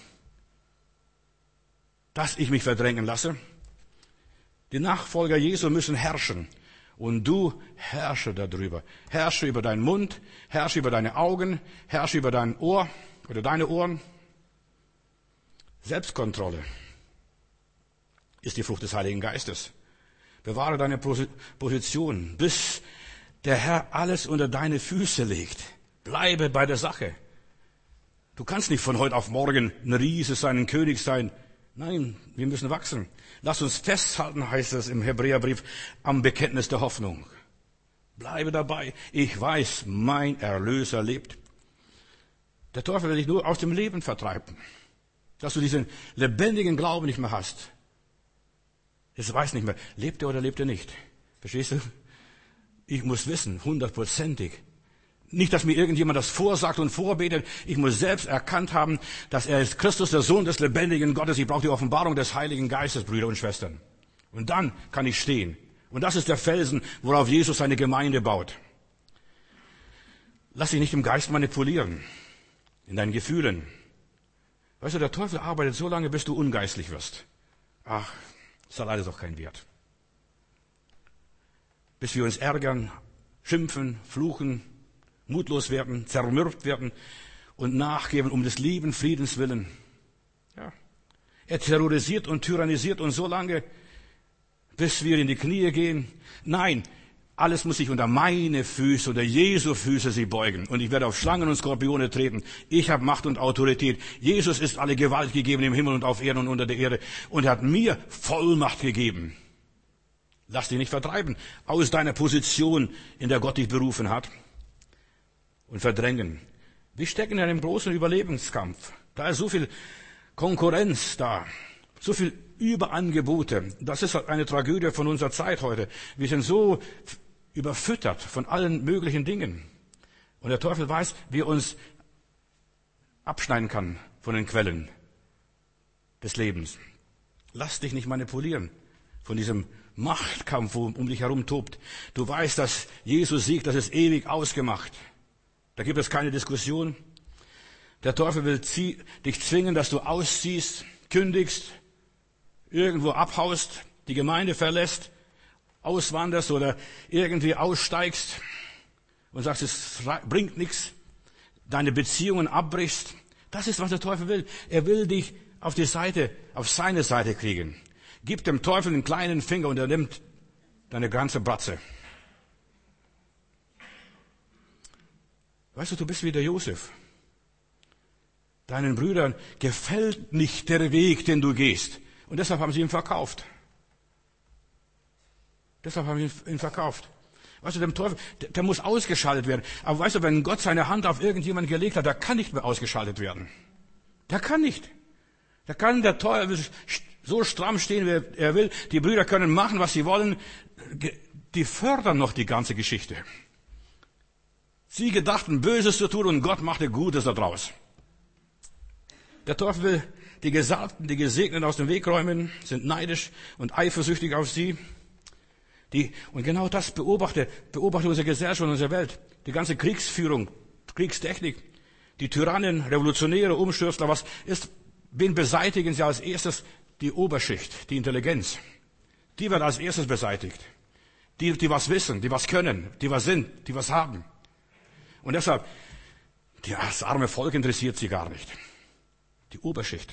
Dass ich mich verdrängen lasse. Die Nachfolger Jesu müssen herrschen. Und du herrsche darüber. Herrsche über deinen Mund, herrsche über deine Augen, herrsche über dein Ohr oder deine Ohren. Selbstkontrolle ist die Frucht des Heiligen Geistes. Bewahre deine Position, bis der Herr alles unter deine Füße legt. Bleibe bei der Sache. Du kannst nicht von heute auf morgen ein Riese sein, ein König sein. Nein, wir müssen wachsen. Lass uns festhalten, heißt es im Hebräerbrief, am Bekenntnis der Hoffnung. Bleibe dabei. Ich weiß, mein Erlöser lebt. Der Teufel will dich nur aus dem Leben vertreiben. Dass du diesen lebendigen Glauben nicht mehr hast. Jetzt weiß nicht mehr, lebt er oder lebt er nicht. Verstehst du? Ich muss wissen, hundertprozentig. Nicht, dass mir irgendjemand das vorsagt und vorbetet. Ich muss selbst erkannt haben, dass er ist Christus, der Sohn des lebendigen Gottes. Ich brauche die Offenbarung des Heiligen Geistes, Brüder und Schwestern. Und dann kann ich stehen. Und das ist der Felsen, worauf Jesus seine Gemeinde baut. Lass dich nicht im Geist manipulieren. In deinen Gefühlen. Weißt du, der Teufel arbeitet so lange, bis du ungeistlich wirst. Ach, das hat alles doch keinen Wert. Bis wir uns ärgern, schimpfen, fluchen, mutlos werden, zermürbt werden und nachgeben um des lieben Friedens willen. Ja. Er terrorisiert und tyrannisiert uns so lange, bis wir in die Knie gehen. Nein, alles muss sich unter meine Füße, unter Jesu Füße sie beugen. Und ich werde auf Schlangen und Skorpione treten. Ich habe Macht und Autorität. Jesus ist alle Gewalt gegeben im Himmel und auf Erden und unter der Erde. Und er hat mir Vollmacht gegeben. Lass dich nicht vertreiben aus deiner Position, in der Gott dich berufen hat. Und verdrängen. Wir stecken in einem großen Überlebenskampf. Da ist so viel Konkurrenz da. So viel Überangebote. Das ist eine Tragödie von unserer Zeit heute. Wir sind so überfüttert von allen möglichen Dingen. Und der Teufel weiß, wie er uns abschneiden kann von den Quellen des Lebens. Lass dich nicht manipulieren von diesem Machtkampf, wo um dich herum tobt. Du weißt, dass Jesus siegt, das ist ewig ausgemacht. Da gibt es keine Diskussion. Der Teufel will dich zwingen, dass du ausziehst, kündigst, irgendwo abhaust, die Gemeinde verlässt, auswanderst oder irgendwie aussteigst und sagst, es bringt nichts, deine Beziehungen abbrichst. Das ist, was der Teufel will. Er will dich auf die Seite, auf seine Seite kriegen. Gib dem Teufel einen kleinen Finger und er nimmt deine ganze Bratze. Weißt du, du bist wie der Josef. Deinen Brüdern gefällt nicht der Weg, den du gehst. Und deshalb haben sie ihn verkauft. Deshalb haben sie ihn verkauft. Weißt du, dem Teufel, der, der muss ausgeschaltet werden. Aber weißt du, wenn Gott seine Hand auf irgendjemanden gelegt hat, der kann nicht mehr ausgeschaltet werden. Der kann nicht. Da kann der Teufel so stramm stehen, wie er will. Die Brüder können machen, was sie wollen. Die fördern noch die ganze Geschichte. Sie gedachten, Böses zu tun und Gott machte Gutes daraus. Der Teufel will die Gesalbten, die Gesegneten aus dem Weg räumen, sind neidisch und eifersüchtig auf sie. Die, und genau das beobachte, beobachte unsere Gesellschaft und unsere Welt. Die ganze Kriegsführung, Kriegstechnik, die Tyrannen, Revolutionäre, Umstürzler, was ist, wen beseitigen sie als erstes? Die Oberschicht, die Intelligenz. Die wird als erstes beseitigt. Die, die was wissen, die was können, die was sind, die was haben. Und deshalb, das arme Volk interessiert sie gar nicht. Die Oberschicht.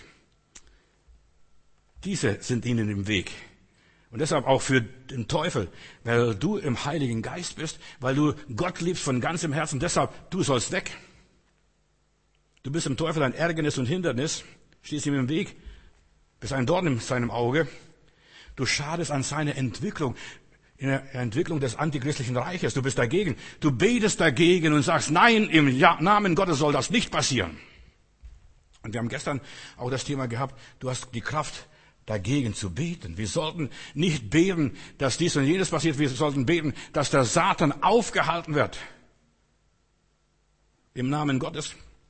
Diese sind ihnen im Weg. Und deshalb auch für den Teufel, weil du im Heiligen Geist bist, weil du Gott liebst von ganzem Herzen, deshalb, du sollst weg. Du bist dem Teufel ein Ärgernis und Hindernis, stehst ihm im Weg, bist ein Dorn in seinem Auge. Du schadest an seiner Entwicklung, in der Entwicklung des antichristlichen Reiches. Du bist dagegen. Du betest dagegen und sagst, nein, im Namen Gottes soll das nicht passieren. Und wir haben gestern auch das Thema gehabt, du hast die Kraft, dagegen zu beten. Wir sollten nicht beten, dass dies und jenes passiert. Wir sollten beten, dass der Satan aufgehalten wird. Im Namen Gottes.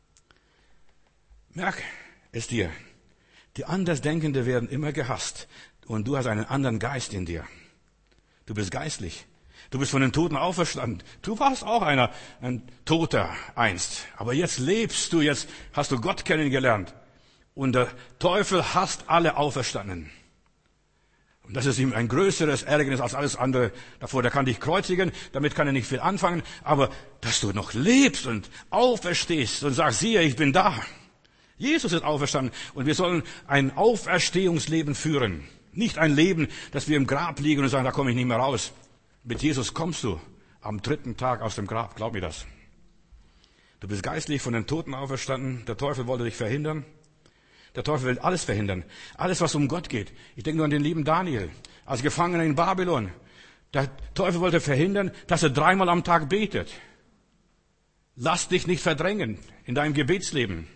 Merk es dir. Die Andersdenkenden werden immer gehasst. Und du hast einen anderen Geist in dir. Du bist geistlich. Du bist von den Toten auferstanden. Du warst auch einer, ein Toter einst. Aber jetzt lebst du, jetzt hast du Gott kennengelernt. Und der Teufel hasst alle Auferstandenen. Und das ist ihm ein größeres Ärgernis als alles andere davor. Der kann dich kreuzigen, damit kann er nicht viel anfangen. Aber dass du noch lebst und auferstehst und sagst, siehe, ich bin da. Jesus ist auferstanden. Und wir sollen ein Auferstehungsleben führen. Nicht ein Leben, dass wir im Grab liegen und sagen, da komme ich nicht mehr raus. Mit Jesus kommst du am dritten Tag aus dem Grab. Glaub mir das. Du bist geistlich von den Toten auferstanden. Der Teufel wollte dich verhindern. Der Teufel will alles verhindern. Alles, was um Gott geht. Ich denke nur an den lieben Daniel, als Gefangener in Babylon. Der Teufel wollte verhindern, dass er dreimal am Tag betet. Lass dich nicht verdrängen in deinem Gebetsleben.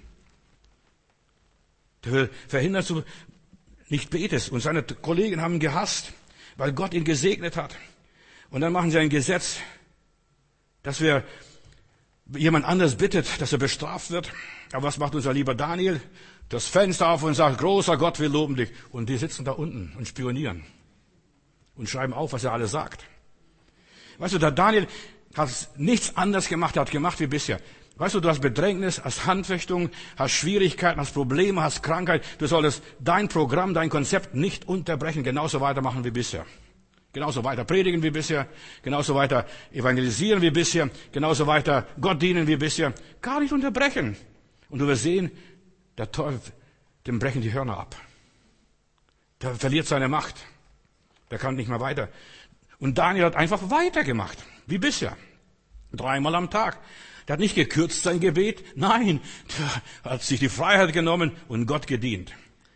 Der will verhindern, dass du nicht betest. Und seine Kollegen haben ihn gehasst, weil Gott ihn gesegnet hat. Und dann machen sie ein Gesetz, dass wir jemand anderes bittet, dass er bestraft wird. Aber was macht unser lieber Daniel? Das Fenster auf und sagt, großer Gott, wir loben dich. Und die sitzen da unten und spionieren und schreiben auf, was er alles sagt. Weißt du, der Daniel hat nichts anderes gemacht, er hat gemacht wie bisher. Weißt du, du hast Bedrängnis, hast Handfechtung, hast Schwierigkeiten, hast Probleme, hast Krankheit. Du solltest dein Programm, dein Konzept nicht unterbrechen, genauso weitermachen wie bisher. Genauso weiter predigen wie bisher, genauso weiter evangelisieren wie bisher, genauso weiter Gott dienen wie bisher. Gar nicht unterbrechen. Und du wirst sehen, der Teufel, dem brechen die Hörner ab. Der verliert seine Macht. Der kann nicht mehr weiter. Und Daniel hat einfach weitergemacht, wie bisher. Dreimal am Tag. Der hat nicht gekürzt sein Gebet. Nein, der hat sich die Freiheit genommen und Gott gedient.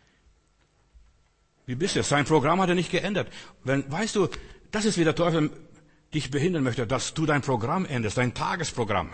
Wie bisher. Sein Programm hat er nicht geändert. Wenn, weißt du, das ist, wie der Teufel dich behindern möchte, dass du dein Programm änderst, dein Tagesprogramm.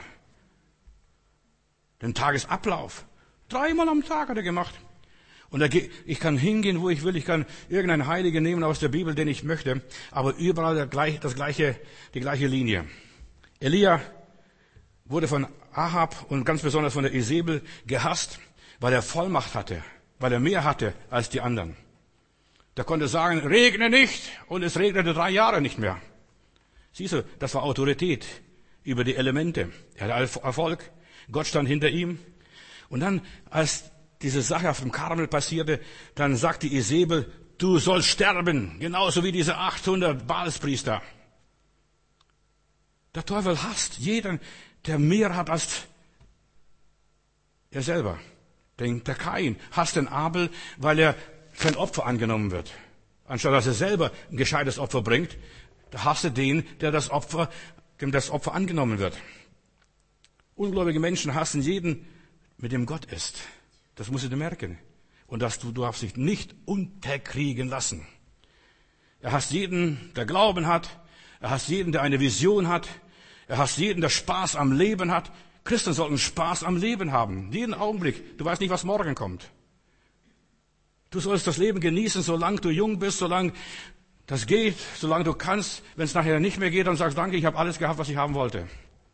Den Tagesablauf. Dreimal am Tag hat er gemacht. Und ich kann hingehen, wo ich will. Ich kann irgendeinen Heiligen nehmen aus der Bibel, den ich möchte. Aber überall das gleiche, die gleiche Linie. Elia wurde von Ahab und ganz besonders von der Isabel gehasst, weil er Vollmacht hatte, weil er mehr hatte als die anderen. Der konnte sagen, regne nicht, und es regnete drei Jahre nicht mehr. Siehst du, das war Autorität über die Elemente. Er hatte Erfolg, Gott stand hinter ihm. Und dann, als diese Sache auf dem Karmel passierte, dann sagte Isabel, du sollst sterben, genauso wie diese achthundert Baalspriester. Der Teufel hasst jeden, der mehr hat als er selber. Der Kain hasst den Abel, weil er für ein Opfer angenommen wird. Anstatt dass er selber ein gescheites Opfer bringt, da hasst er den, der das Opfer, dem das Opfer angenommen wird. Ungläubige Menschen hassen jeden, mit dem Gott ist. Das musst du merken. Und dass du, du darfst dich nicht unterkriegen lassen. Er hasst jeden, der Glauben hat. Er hasst jeden, der eine Vision hat. Er hasst jeden, der Spaß am Leben hat. Christen sollten Spaß am Leben haben. Jeden Augenblick. Du weißt nicht, was morgen kommt. Du sollst das Leben genießen, solange du jung bist, solange das geht, solange du kannst. Wenn es nachher nicht mehr geht, dann sagst du, danke, ich habe alles gehabt, was ich haben wollte.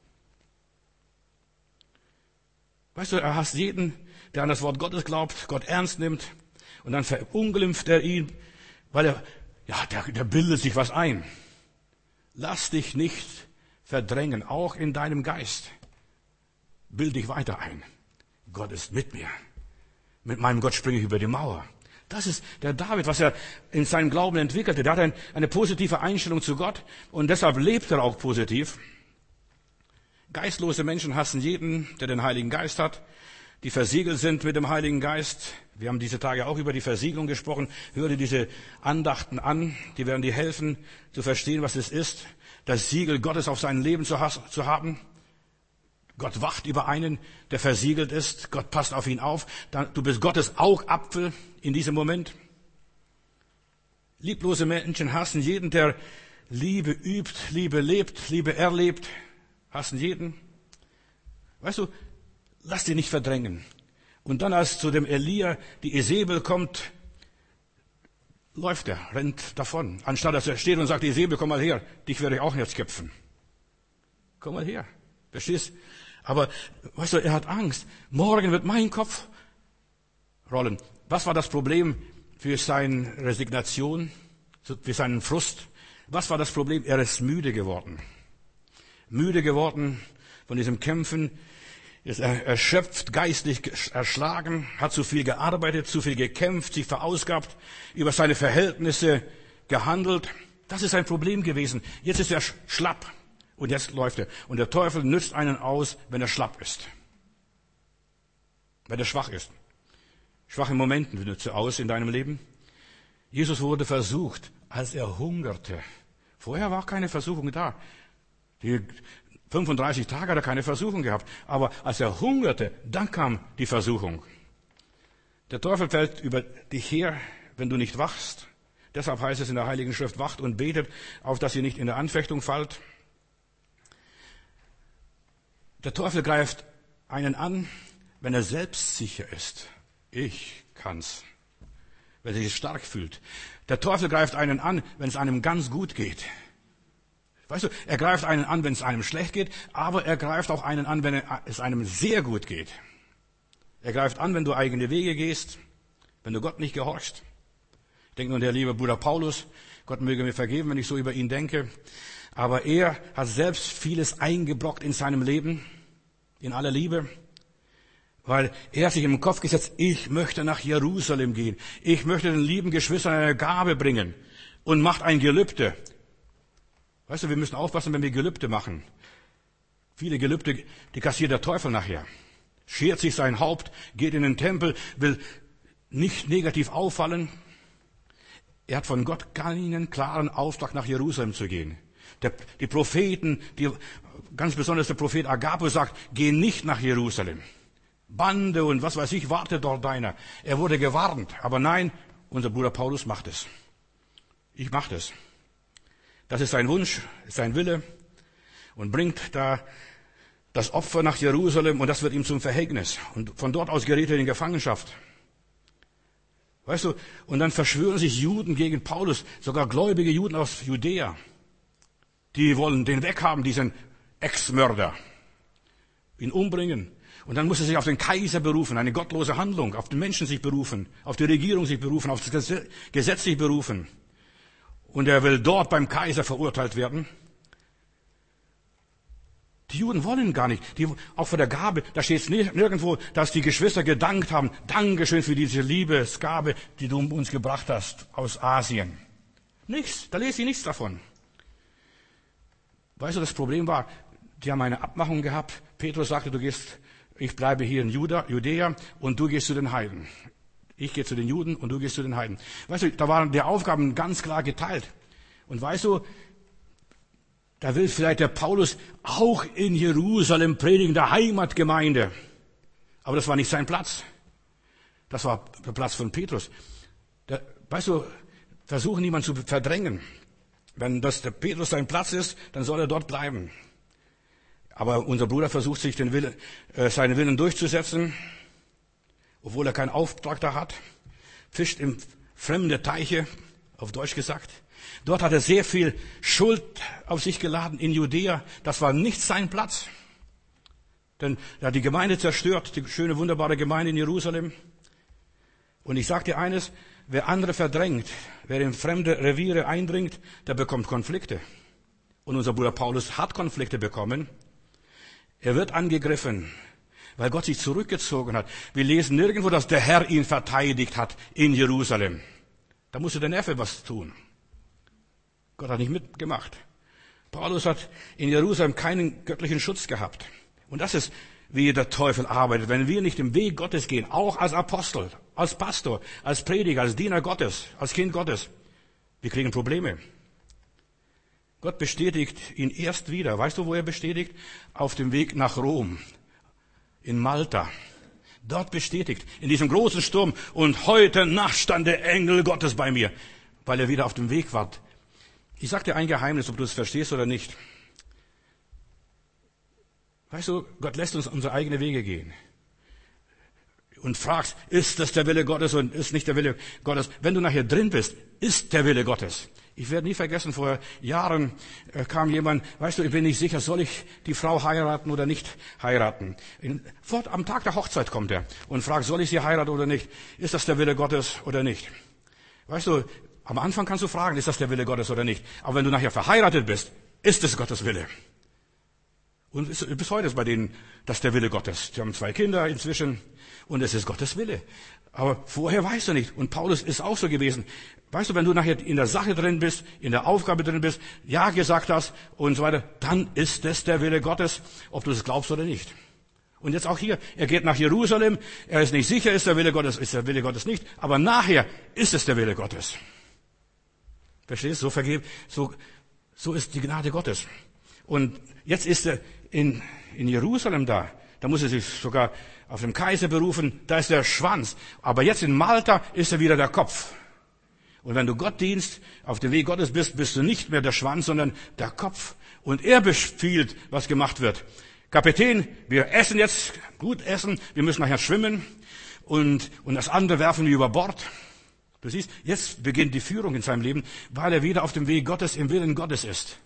Weißt du, er hasst jeden, der an das Wort Gottes glaubt, Gott ernst nimmt. Und dann verunglimpft er ihn, weil er, ja, der, der bildet sich was ein. Lass dich nicht verdrängen, auch in deinem Geist. Bild dich weiter ein. Gott ist mit mir. Mit meinem Gott springe ich über die Mauer. Das ist der David, was er in seinem Glauben entwickelte. Der hat ein, eine positive Einstellung zu Gott und deshalb lebt er auch positiv. Geistlose Menschen hassen jeden, der den Heiligen Geist hat, die versiegelt sind mit dem Heiligen Geist. Wir haben diese Tage auch über die Versiegelung gesprochen. Hör dir diese Andachten an, die werden dir helfen, zu verstehen, was es ist, das Siegel Gottes auf sein Leben zu haben. Gott wacht über einen, der versiegelt ist. Gott passt auf ihn auf. Du bist Gottes Augapfel in diesem Moment. Lieblose Menschen hassen jeden, der Liebe übt, Liebe lebt, Liebe erlebt. Hassen jeden. Weißt du, lass dich nicht verdrängen. Und dann, als zu dem Elia die Isabel kommt, läuft er, rennt davon. Anstatt dass er steht und sagt, Isabel, komm mal her, dich werde ich auch jetzt köpfen. Komm mal her. Verstehst? Aber, weißt du, er hat Angst. Morgen wird mein Kopf rollen. Was war das Problem für seine Resignation, für seinen Frust? Was war das Problem? Er ist müde geworden. Müde geworden von diesem Kämpfen, ist erschöpft, geistlich erschlagen, hat zu viel gearbeitet, zu viel gekämpft, sich verausgabt, über seine Verhältnisse gehandelt. Das ist ein Problem gewesen. Jetzt ist er schlapp und jetzt läuft er. Und der Teufel nützt einen aus, wenn er schlapp ist. Wenn er schwach ist. Schwache Momente nützt er aus in deinem Leben. Jesus wurde versucht, als er hungerte. Vorher war keine Versuchung da. Die fünfunddreißig Tage hat er keine Versuchung gehabt. Aber als er hungerte, dann kam die Versuchung. Der Teufel fällt über dich her, wenn du nicht wachst. Deshalb heißt es in der Heiligen Schrift, wacht und betet, auf dass ihr nicht in der Anfechtung fallt. Der Teufel greift einen an, wenn er selbstsicher ist. Ich kann's. Wenn er sich stark fühlt. Der Teufel greift einen an, wenn es einem ganz gut geht. Weißt du, er greift einen an, wenn es einem schlecht geht, aber er greift auch einen an, wenn es einem sehr gut geht. Er greift an, wenn du eigene Wege gehst, wenn du Gott nicht gehorchst. Ich denke nur an der liebe Bruder Paulus. Gott möge mir vergeben, wenn ich so über ihn denke. Aber er hat selbst vieles eingebrockt in seinem Leben, in aller Liebe. Weil er hat sich im Kopf gesetzt, ich möchte nach Jerusalem gehen. Ich möchte den lieben Geschwistern eine Gabe bringen. Und macht ein Gelübde. Weißt du, wir müssen aufpassen, wenn wir Gelübde machen. Viele Gelübde, die kassiert der Teufel nachher. Schert sich sein Haupt, geht in den Tempel, will nicht negativ auffallen. Er hat von Gott keinen klaren Auftrag, nach Jerusalem zu gehen. Der, die Propheten, die, ganz besonders der Prophet Agabus sagt, geh nicht nach Jerusalem. Bande und was weiß ich, wartet dort einer. Er wurde gewarnt, aber nein, unser Bruder Paulus macht es. Ich mache es. Das ist sein Wunsch, sein Wille und bringt da das Opfer nach Jerusalem und das wird ihm zum Verhängnis. Und von dort aus gerät er in Gefangenschaft. Weißt du, und dann verschwören sich Juden gegen Paulus, sogar gläubige Juden aus Judäa. Die wollen den weghaben, diesen Ex-Mörder. Ihn umbringen. Und dann muss er sich auf den Kaiser berufen, eine gottlose Handlung, auf den Menschen sich berufen, auf die Regierung sich berufen, auf das Gesetz sich berufen. Und er will dort beim Kaiser verurteilt werden. Die Juden wollen gar nicht. Die, auch vor der Gabe, da steht es nirgendwo, dass die Geschwister gedankt haben. Dankeschön für diese Liebesgabe, die du uns gebracht hast aus Asien. Nichts, da lese ich nichts davon. Weißt du, das Problem war, die haben eine Abmachung gehabt. Petrus sagte, du gehst, ich bleibe hier in Juda, Judäa und du gehst zu den Heiden. Ich gehe zu den Juden und du gehst zu den Heiden. Weißt du, da waren die Aufgaben ganz klar geteilt. Und weißt du, da will vielleicht der Paulus auch in Jerusalem predigen, der Heimatgemeinde. Aber das war nicht sein Platz. Das war der Platz von Petrus. Da, weißt du, versuchen niemanden zu verdrängen. Wenn das der Petrus sein Platz ist, dann soll er dort bleiben. Aber unser Bruder versucht sich den Willen, äh, seinen Willen durchzusetzen, obwohl er keinen Auftrag da hat, fischt in fremde Teiche, auf Deutsch gesagt. Dort hat er sehr viel Schuld auf sich geladen in Judäa. Das war nicht sein Platz. Denn er hat die Gemeinde zerstört, die schöne, wunderbare Gemeinde in Jerusalem. Und ich sage dir eines, wer andere verdrängt, wer in fremde Reviere eindringt, der bekommt Konflikte. Und unser Bruder Paulus hat Konflikte bekommen. Er wird angegriffen, weil Gott sich zurückgezogen hat. Wir lesen nirgendwo, dass der Herr ihn verteidigt hat in Jerusalem. Da musste der Neffe was tun. Gott hat nicht mitgemacht. Paulus hat in Jerusalem keinen göttlichen Schutz gehabt. Und das ist, wie der Teufel arbeitet. Wenn wir nicht im Weg Gottes gehen, auch als Apostel, als Pastor, als Prediger, als Diener Gottes, als Kind Gottes, wir kriegen Probleme. Gott bestätigt ihn erst wieder. Weißt du, wo er bestätigt? Auf dem Weg nach Rom, in Malta. Dort bestätigt, in diesem großen Sturm. Und heute Nacht stand der Engel Gottes bei mir, weil er wieder auf dem Weg war. Ich sag dir ein Geheimnis, ob du es verstehst oder nicht. Weißt du, Gott lässt uns unsere eigenen Wege gehen. Und fragst, ist das der Wille Gottes und ist nicht der Wille Gottes? Wenn du nachher drin bist, ist der Wille Gottes. Ich werde nie vergessen, vor Jahren kam jemand, weißt du, ich bin nicht sicher, soll ich die Frau heiraten oder nicht heiraten? In, fort, am Tag der Hochzeit kommt er und fragt, soll ich sie heiraten oder nicht? Ist das der Wille Gottes oder nicht? Weißt du, am Anfang kannst du fragen, ist das der Wille Gottes oder nicht? Aber wenn du nachher verheiratet bist, ist es Gottes Wille. Und bis heute ist bei denen das der Wille Gottes. Die haben zwei Kinder inzwischen und es ist Gottes Wille. Aber vorher weißt du nicht. Und Paulus ist auch so gewesen. Weißt du, wenn du nachher in der Sache drin bist, in der Aufgabe drin bist, ja gesagt hast und so weiter, dann ist es der Wille Gottes, ob du es glaubst oder nicht. Und jetzt auch hier, er geht nach Jerusalem, er ist nicht sicher, ist der Wille Gottes, ist der Wille Gottes nicht, aber nachher ist es der Wille Gottes. Verstehst du? So vergeben, so, so ist die Gnade Gottes. Und jetzt ist er in, in Jerusalem da. Da muss er sich sogar auf den Kaiser berufen. Da ist der Schwanz. Aber jetzt in Malta ist er wieder der Kopf. Und wenn du Gott dienst, auf dem Weg Gottes bist, bist du nicht mehr der Schwanz, sondern der Kopf. Und er befiehlt, was gemacht wird. Kapitän, wir essen jetzt, gut essen, wir müssen nachher schwimmen und, und das andere werfen wir über Bord. Du siehst, jetzt beginnt die Führung in seinem Leben, weil er wieder auf dem Weg Gottes, im Willen Gottes ist.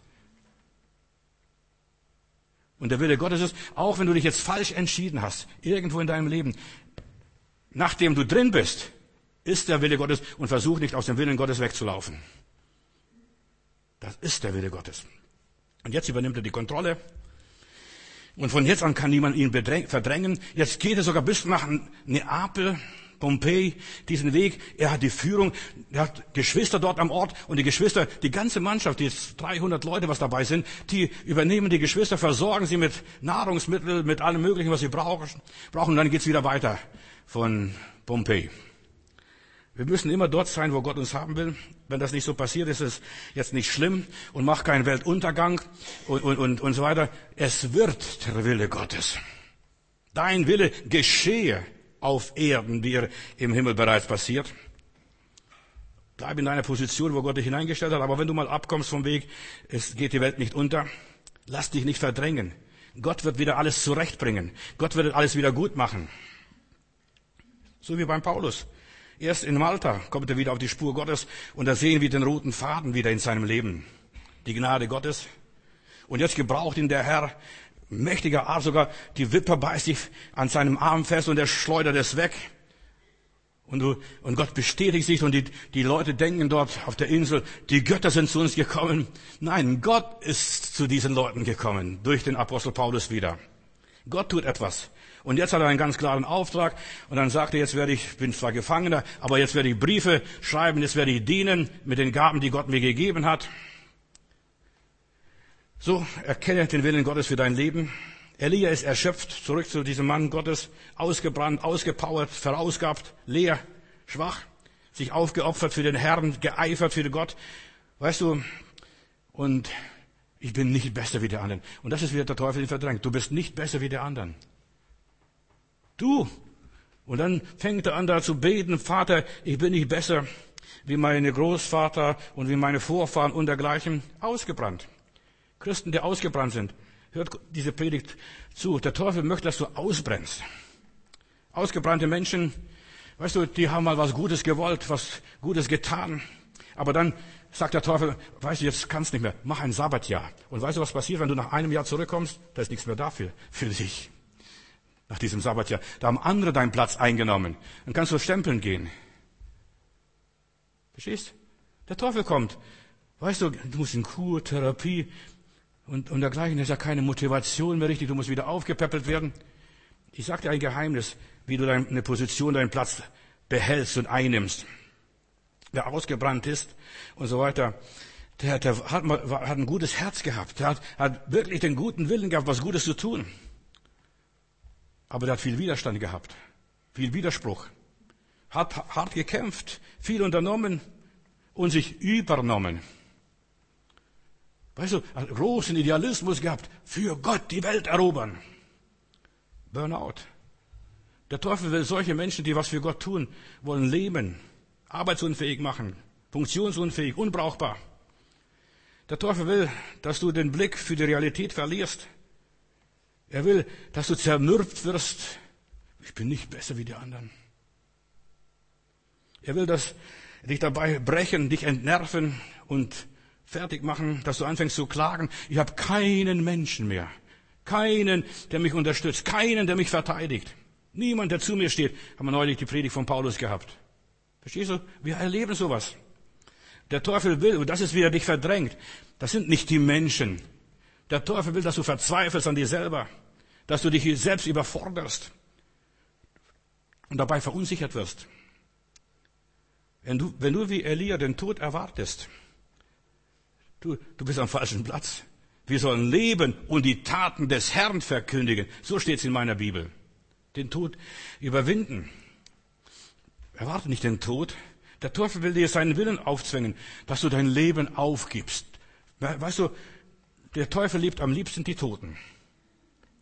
Und der Wille Gottes ist, auch wenn du dich jetzt falsch entschieden hast, irgendwo in deinem Leben, nachdem du drin bist, ist der Wille Gottes und versuch nicht aus dem Willen Gottes wegzulaufen. Das ist der Wille Gottes. Und jetzt übernimmt er die Kontrolle. Und von jetzt an kann niemand ihn verdrängen. Jetzt geht er sogar bis nach Neapel, Pompeji, diesen Weg. Er hat die Führung, er hat Geschwister dort am Ort und die Geschwister, die ganze Mannschaft, die dreihundert Leute, was dabei sind, die übernehmen die Geschwister, versorgen sie mit Nahrungsmitteln, mit allem Möglichen, was sie brauchen. Und dann geht's wieder weiter von Pompeji. Wir müssen immer dort sein, wo Gott uns haben will. Wenn das nicht so passiert, ist es jetzt nicht schlimm und macht keinen Weltuntergang und, und, und, und so weiter. Es wird der Wille Gottes. Dein Wille geschehe auf Erden, wie er im Himmel bereits passiert. Bleib in deiner Position, wo Gott dich hineingestellt hat. Aber wenn du mal abkommst vom Weg, es geht die Welt nicht unter. Lass dich nicht verdrängen. Gott wird wieder alles zurechtbringen. Gott wird alles wieder gut machen. So wie beim Paulus. Erst in Malta kommt er wieder auf die Spur Gottes und da sehen wir den roten Faden wieder in seinem Leben. Die Gnade Gottes. Und jetzt gebraucht ihn der Herr mächtiger Art, sogar die Wipper beißt sich an seinem Arm fest und er schleudert es weg. Und, du, und Gott bestätigt sich und die, die Leute denken dort auf der Insel, die Götter sind zu uns gekommen. Nein, Gott ist zu diesen Leuten gekommen, durch den Apostel Paulus wieder. Gott tut etwas. Und jetzt hat er einen ganz klaren Auftrag. Und dann sagt er, jetzt werde ich, bin zwar Gefangener, aber jetzt werde ich Briefe schreiben, jetzt werde ich dienen mit den Gaben, die Gott mir gegeben hat. So, erkenne den Willen Gottes für dein Leben. Elia ist erschöpft, zurück zu diesem Mann Gottes, ausgebrannt, ausgepowert, verausgabt, leer, schwach, sich aufgeopfert für den Herrn, geeifert für Gott. Weißt du, und ich bin nicht besser wie der anderen. Und das ist wieder der Teufel, den verdrängt. Du bist nicht besser wie der anderen. Du. Und dann fängt er an, da zu beten, Vater, ich bin nicht besser wie meine Großvater und wie meine Vorfahren und dergleichen. Ausgebrannt. Christen, die ausgebrannt sind. Hört diese Predigt zu. Der Teufel möchte, dass du ausbrennst. Ausgebrannte Menschen, weißt du, die haben mal was Gutes gewollt, was Gutes getan. Aber dann sagt der Teufel, weißt du, jetzt kannst du nicht mehr. Mach ein Sabbatjahr. Und weißt du, was passiert, wenn du nach einem Jahr zurückkommst? Da ist nichts mehr dafür, für dich. Nach diesem Sabbatjahr. Da haben andere deinen Platz eingenommen. Dann kannst du stempeln gehen. Verstehst? Der Teufel kommt. Weißt du, du musst in Kur, Therapie und, und dergleichen. Das ist ja keine Motivation mehr richtig. Du musst wieder aufgepäppelt werden. Ich sag dir ein Geheimnis, wie du deine Position, deinen Platz behältst und einnimmst. Wer ausgebrannt ist und so weiter, der, der hat, hat ein gutes Herz gehabt. Der hat, hat wirklich den guten Willen gehabt, was Gutes zu tun. Aber der hat viel Widerstand gehabt, viel Widerspruch, hat hart gekämpft, viel unternommen und sich übernommen. Weißt du, hat großen Idealismus gehabt, für Gott die Welt erobern. Burnout. Der Teufel will solche Menschen, die was für Gott tun, wollen leben, arbeitsunfähig machen, funktionsunfähig, unbrauchbar. Der Teufel will, dass du den Blick für die Realität verlierst. Er will, dass du zermürbt wirst. Ich bin nicht besser wie die anderen. Er will, dass dich dabei brechen, dich entnerven und fertig machen, dass du anfängst zu klagen. Ich habe keinen Menschen mehr. Keinen, der mich unterstützt. Keinen, der mich verteidigt. Niemand, der zu mir steht. Haben wir neulich die Predigt von Paulus gehabt. Verstehst du? Wir erleben sowas. Der Teufel will, und das ist, wie er dich verdrängt. Das sind nicht die Menschen. Der Teufel will, dass du verzweifelst an dir selber, dass du dich selbst überforderst und dabei verunsichert wirst. Wenn du, wenn du wie Elia den Tod erwartest, du, du bist am falschen Platz. Wir sollen leben und die Taten des Herrn verkündigen. So steht es in meiner Bibel. Den Tod überwinden. Erwarte nicht den Tod. Der Teufel will dir seinen Willen aufzwängen, dass du dein Leben aufgibst. Weißt du, der Teufel liebt am liebsten die Toten.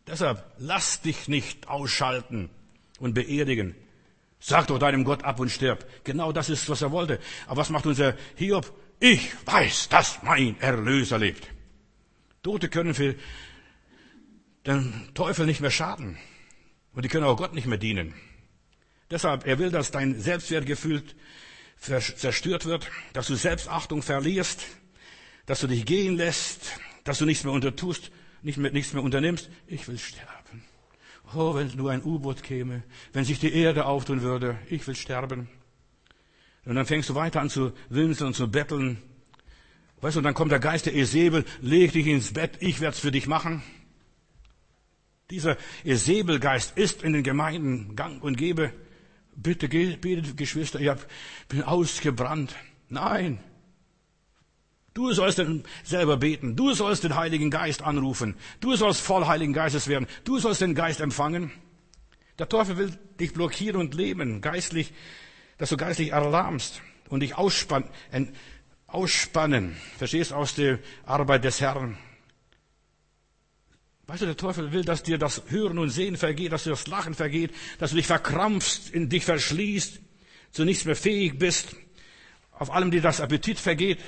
Deshalb lass dich nicht ausschalten und beerdigen. Sag doch deinem Gott ab und stirb. Genau das ist, was er wollte. Aber was macht unser Hiob? Ich weiß, dass mein Erlöser lebt. Tote können für den Teufel nicht mehr schaden. Und die können auch Gott nicht mehr dienen. Deshalb, er will, dass dein Selbstwertgefühl zerstört wird, dass du Selbstachtung verlierst, dass du dich gehen lässt, dass du nichts mehr untertust, nicht mehr, nichts mehr unternimmst. Ich will sterben. Oh, wenn nur ein U-Boot käme, wenn sich die Erde auftun würde, ich will sterben. Und dann fängst du weiter an zu winseln und zu betteln. Weißt du, und dann kommt der Geist der Esebel, leg dich ins Bett, ich werd's für dich machen. Dieser Esebelgeist ist in den Gemeinden gang und gäbe. Bitte betet, Geschwister, ich bin ausgebrannt. Nein. Du sollst denn selber beten. Du sollst den Heiligen Geist anrufen. Du sollst voll Heiligen Geistes werden. Du sollst den Geist empfangen. Der Teufel will dich blockieren und leben, geistlich, dass du geistlich erlahmst und dich ausspannen, ausspannen. Verstehst, aus der Arbeit des Herrn. Weißt du, der Teufel will, dass dir das Hören und Sehen vergeht, dass dir das Lachen vergeht, dass du dich verkrampfst, in dich verschließt, zu nichts mehr fähig bist, auf allem dir das Appetit vergeht.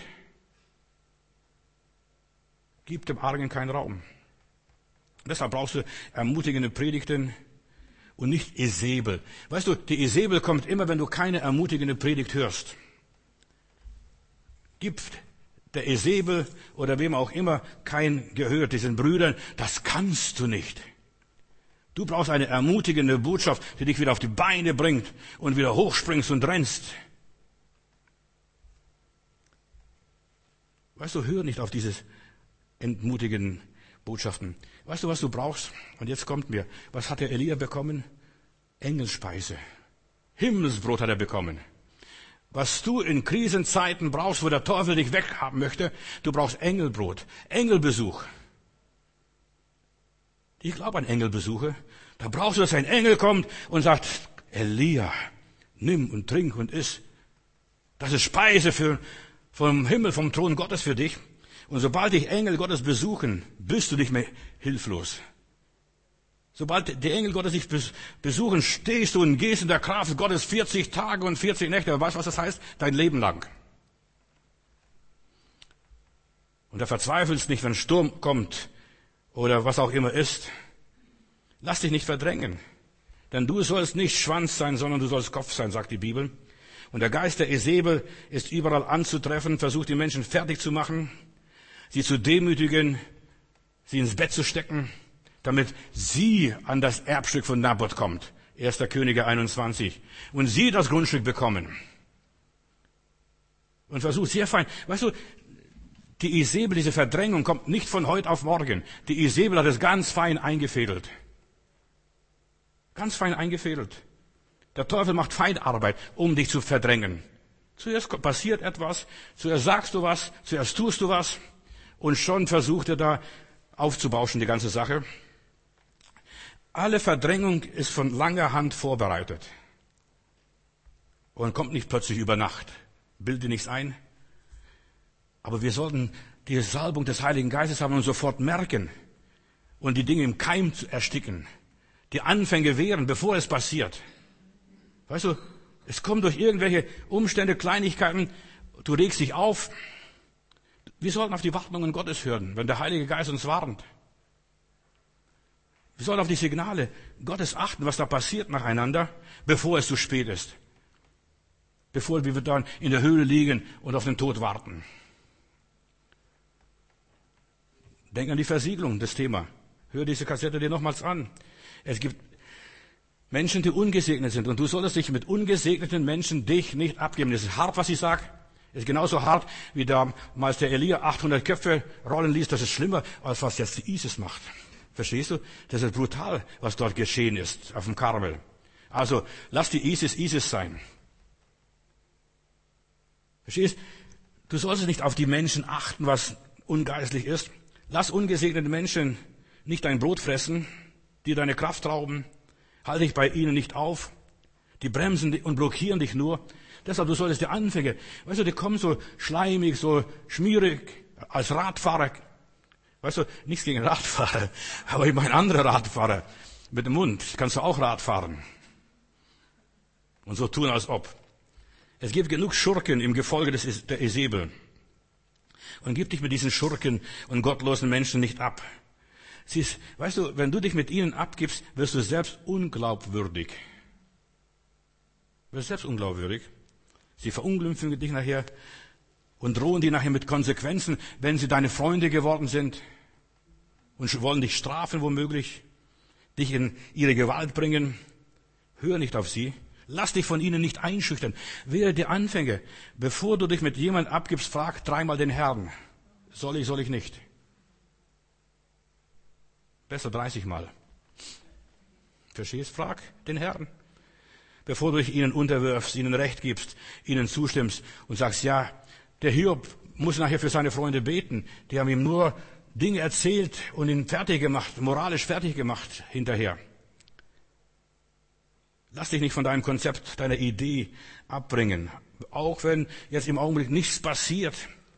Gib dem Argen keinen Raum. Deshalb brauchst du ermutigende Predigten und nicht Esebel. Weißt du, die Esebel kommt immer, wenn du keine ermutigende Predigt hörst. Gib der Esebel oder wem auch immer kein Gehör, diesen Brüdern, das kannst du nicht. Du brauchst eine ermutigende Botschaft, die dich wieder auf die Beine bringt und wieder hochspringst und rennst. Weißt du, hör nicht auf diese entmutigen Botschaften. Weißt du, was du brauchst? Und jetzt kommt mir, was hat der Elia bekommen? Engelspeise. Himmelsbrot hat er bekommen. Was du in Krisenzeiten brauchst, wo der Teufel dich weghaben möchte, du brauchst Engelbrot, Engelbesuch. Ich glaube an Engelbesuche. Da brauchst du, dass ein Engel kommt und sagt, Elia, nimm und trink und iss. Das ist Speise für, vom Himmel, vom Thron Gottes für dich. Und sobald dich Engel Gottes besuchen, bist du nicht mehr hilflos. Sobald die Engel Gottes dich besuchen, stehst du und gehst in der Kraft Gottes vierzig Tage und vierzig Nächte. Weißt du, was das heißt? Dein Leben lang. Und da verzweifelst nicht, wenn Sturm kommt oder was auch immer ist. Lass dich nicht verdrängen. Denn du sollst nicht Schwanz sein, sondern du sollst Kopf sein, sagt die Bibel. Und der Geist der Esebel ist überall anzutreffen, versucht die Menschen fertig zu machen, sie zu demütigen, sie ins Bett zu stecken, damit sie an das Erbstück von Naboth kommt. erster Könige einundzwanzig. Und sie das Grundstück bekommen. Und versucht sehr fein. Weißt du, die Isabel, diese Verdrängung kommt nicht von heute auf morgen. Die Isabel hat es ganz fein eingefädelt. Ganz fein eingefädelt. Der Teufel macht Feindarbeit, um dich zu verdrängen. Zuerst passiert etwas, zuerst sagst du was, zuerst tust du was und schon versucht er da aufzubauschen, die ganze Sache. Alle Verdrängung ist von langer Hand vorbereitet und kommt nicht plötzlich über Nacht. Bilde nichts ein. Aber wir sollten die Salbung des Heiligen Geistes haben und sofort merken und die Dinge im Keim zu ersticken. Die Anfänge wehren, bevor es passiert. Weißt du, es kommt durch irgendwelche Umstände, Kleinigkeiten, du regst dich auf. Wir sollten auf die Warnungen Gottes hören, wenn der Heilige Geist uns warnt. Wir sollen auf die Signale Gottes achten, was da passiert nacheinander, bevor es zu spät ist. Bevor wir dann in der Höhle liegen und auf den Tod warten. Denk an die Versiegelung, das Thema. Hör diese Kassette dir nochmals an. Es gibt Menschen, die ungesegnet sind. Und du solltest dich mit ungesegneten Menschen dich nicht abgeben. Das ist hart, was ich sage. Das ist genauso hart, wie damals der Elia achthundert Köpfe rollen ließ. Das ist schlimmer, als was jetzt die ISIS macht. Verstehst du? Das ist brutal, was dort geschehen ist, auf dem Karmel. Also, lass die ISIS ISIS sein. Verstehst? Du sollst nicht auf die Menschen achten, was ungeistlich ist. Lass ungesegnete Menschen nicht dein Brot fressen, die deine Kraft rauben. Halte dich bei ihnen nicht auf. Die bremsen und blockieren dich nur. Deshalb, du solltest die Anfänge, weißt du, die kommen so schleimig, so schmierig, als Radfahrer Weißt du, nichts gegen Radfahrer, aber ich meine andere Radfahrer. Mit dem Mund kannst du auch Rad fahren. Und so tun, als ob. Es gibt genug Schurken im Gefolge des, der Isabel. Und gib dich mit diesen Schurken und gottlosen Menschen nicht ab. Siehst, weißt du, wenn du dich mit ihnen abgibst, wirst du selbst unglaubwürdig. Du wirst selbst unglaubwürdig. Sie verunglimpfen dich nachher und drohen dir nachher mit Konsequenzen, wenn sie deine Freunde geworden sind und wollen dich strafen womöglich, dich in ihre Gewalt bringen. Hör nicht auf sie. Lass dich von ihnen nicht einschüchtern. Wehre die Anfänge. Bevor du dich mit jemand abgibst, frag dreimal den Herrn. Soll ich, soll ich nicht? Besser dreißig Mal. Verstehst? Frag den Herrn. Bevor du dich ihnen unterwirfst, ihnen Recht gibst, ihnen zustimmst und sagst, ja, der Hiob muss nachher für seine Freunde beten. Die haben ihm nur Dinge erzählt und ihn fertig gemacht, moralisch fertig gemacht hinterher. Lass dich nicht von deinem Konzept, deiner Idee abbringen. Auch wenn jetzt im Augenblick nichts passiert.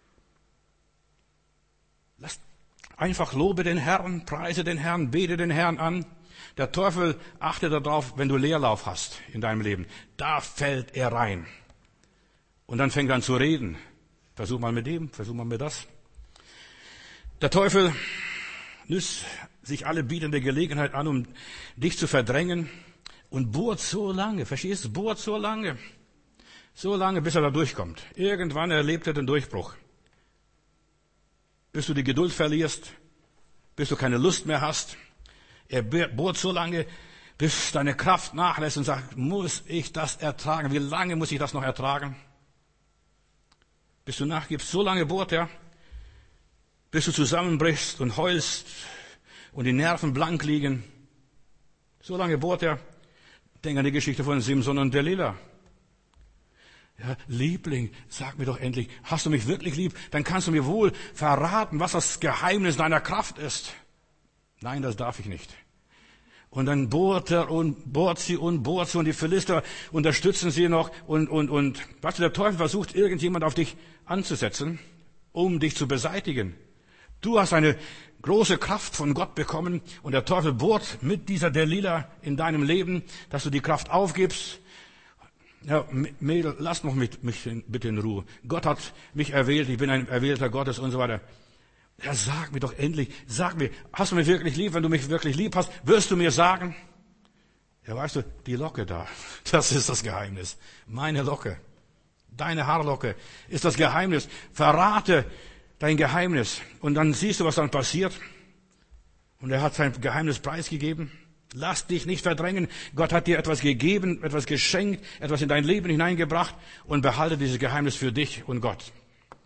Lass einfach lobe den Herrn, preise den Herrn, bete den Herrn an. Der Teufel achtet darauf, wenn du Leerlauf hast in deinem Leben. Da fällt er rein. Und dann fängt er an zu reden. Versuch mal mit dem, versuch mal mit das. Der Teufel nützt sich alle bietende Gelegenheit an, um dich zu verdrängen. Und bohrt so lange, verstehst du, bohrt so lange, so lange, bis er da durchkommt. Irgendwann erlebt er den Durchbruch. Bis du die Geduld verlierst, bis du keine Lust mehr hast. Er bohrt so lange, bis deine Kraft nachlässt und sagt, muss ich das ertragen? Wie lange muss ich das noch ertragen? Bis du nachgibst, so lange bohrt er, bis du zusammenbrichst und heulst und die Nerven blank liegen. So lange bohrt er. Denk an die Geschichte von Simson und Delila. Ja, Liebling, sag mir doch endlich, hast du mich wirklich lieb? Dann kannst du mir wohl verraten, was das Geheimnis deiner Kraft ist. Nein, das darf ich nicht. Und dann bohrt er und bohrt sie und bohrt sie und die Philister unterstützen sie noch und, und, und, weißt du, der Teufel versucht, irgendjemand auf dich anzusetzen, um dich zu beseitigen. Du hast eine große Kraft von Gott bekommen und der Teufel bohrt mit dieser Delila in deinem Leben, dass du die Kraft aufgibst. Ja, Mädel, lass noch mich, mich bitte in Ruhe. Gott hat mich erwählt, ich bin ein Erwählter Gottes und so weiter. Ja, sag mir doch endlich, sag mir, hast du mich wirklich lieb? Wenn du mich wirklich lieb hast, wirst du mir sagen? Ja, weißt du, die Locke da, das ist das Geheimnis. Meine Locke, deine Haarlocke ist das Geheimnis. Verrate dein Geheimnis. Und dann siehst du, was dann passiert. Und er hat sein Geheimnis preisgegeben. Lass dich nicht verdrängen. Gott hat dir etwas gegeben, etwas geschenkt, etwas in dein Leben hineingebracht und behalte dieses Geheimnis für dich und Gott.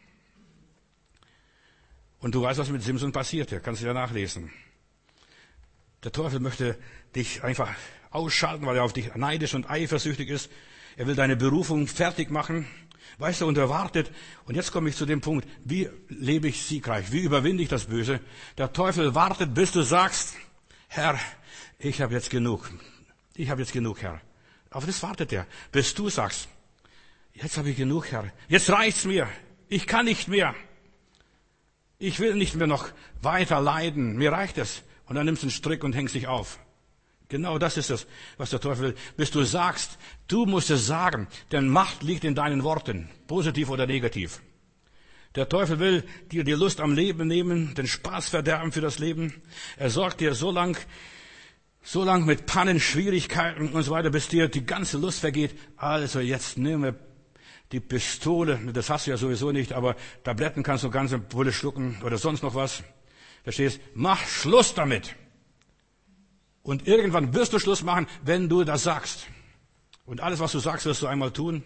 Und du weißt, was mit Simson passierte. Kannst du ja nachlesen. Der Teufel möchte dich einfach ausschalten, weil er auf dich neidisch und eifersüchtig ist. Er will deine Berufung fertig machen. Weißt du, und er wartet. Und jetzt komme ich zu dem Punkt, wie lebe ich siegreich? Wie überwinde ich das Böse? Der Teufel wartet, bis du sagst, Herr, ich habe jetzt genug. Ich habe jetzt genug, Herr. Auf das wartet er, bis du sagst, jetzt habe ich genug, Herr. Jetzt reicht's mir. Ich kann nicht mehr. Ich will nicht mehr noch weiter leiden. Mir reicht es. Und dann nimmst du einen Strick und hängst dich auf. Genau das ist es, was der Teufel will. Bis du sagst, du musst es sagen, denn Macht liegt in deinen Worten, positiv oder negativ. Der Teufel will dir die Lust am Leben nehmen, den Spaß verderben für das Leben. Er sorgt dir so lang, so lang mit Pannen, Schwierigkeiten und so weiter, bis dir die ganze Lust vergeht. Also jetzt nimm die Pistole, das hast du ja sowieso nicht, aber Tabletten kannst du ganze Pulle schlucken oder sonst noch was. Verstehst? Mach Schluss damit. Und irgendwann wirst du Schluss machen, wenn du das sagst. Und alles, was du sagst, wirst du einmal tun.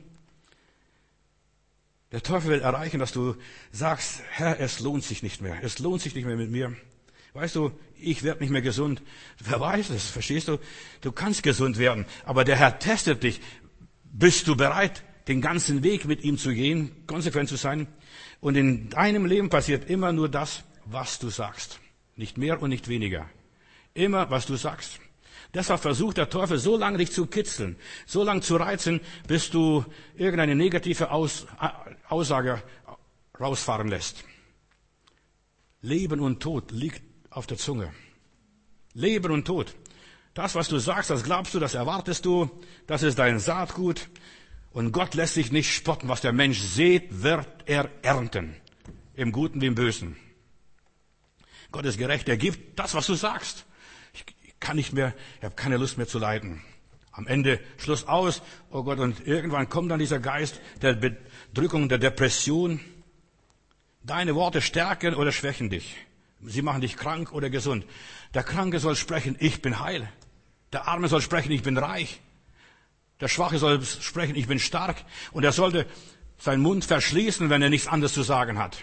Der Teufel will erreichen, dass du sagst, Herr, es lohnt sich nicht mehr. Es lohnt sich nicht mehr mit mir. Weißt du, ich werde nicht mehr gesund. Wer weiß es, verstehst du? Du kannst gesund werden. Aber der Herr testet dich. Bist du bereit, den ganzen Weg mit ihm zu gehen, konsequent zu sein? Und in deinem Leben passiert immer nur das, was du sagst. Nicht mehr und nicht weniger. Immer, was du sagst. Deshalb versucht der Teufel so lange dich zu kitzeln, so lange zu reizen, bis du irgendeine negative Aus, Aussage rausfahren lässt. Leben und Tod liegt auf der Zunge. Leben und Tod. Das, was du sagst, das glaubst du, das erwartest du, das ist dein Saatgut. Und Gott lässt sich nicht spotten. Was der Mensch sät, wird er ernten. Im Guten wie im Bösen. Gott ist gerecht, er gibt das, was du sagst. Ich kann nicht mehr, ich habe keine Lust mehr zu leiden. Am Ende Schluss aus, oh Gott, und irgendwann kommt dann dieser Geist der Bedrückung, der Depression. Deine Worte stärken oder schwächen dich. Sie machen dich krank oder gesund. Der Kranke soll sprechen, ich bin heil. Der Arme soll sprechen, ich bin reich. Der Schwache soll sprechen, ich bin stark. Und er sollte seinen Mund verschließen, wenn er nichts anderes zu sagen hat.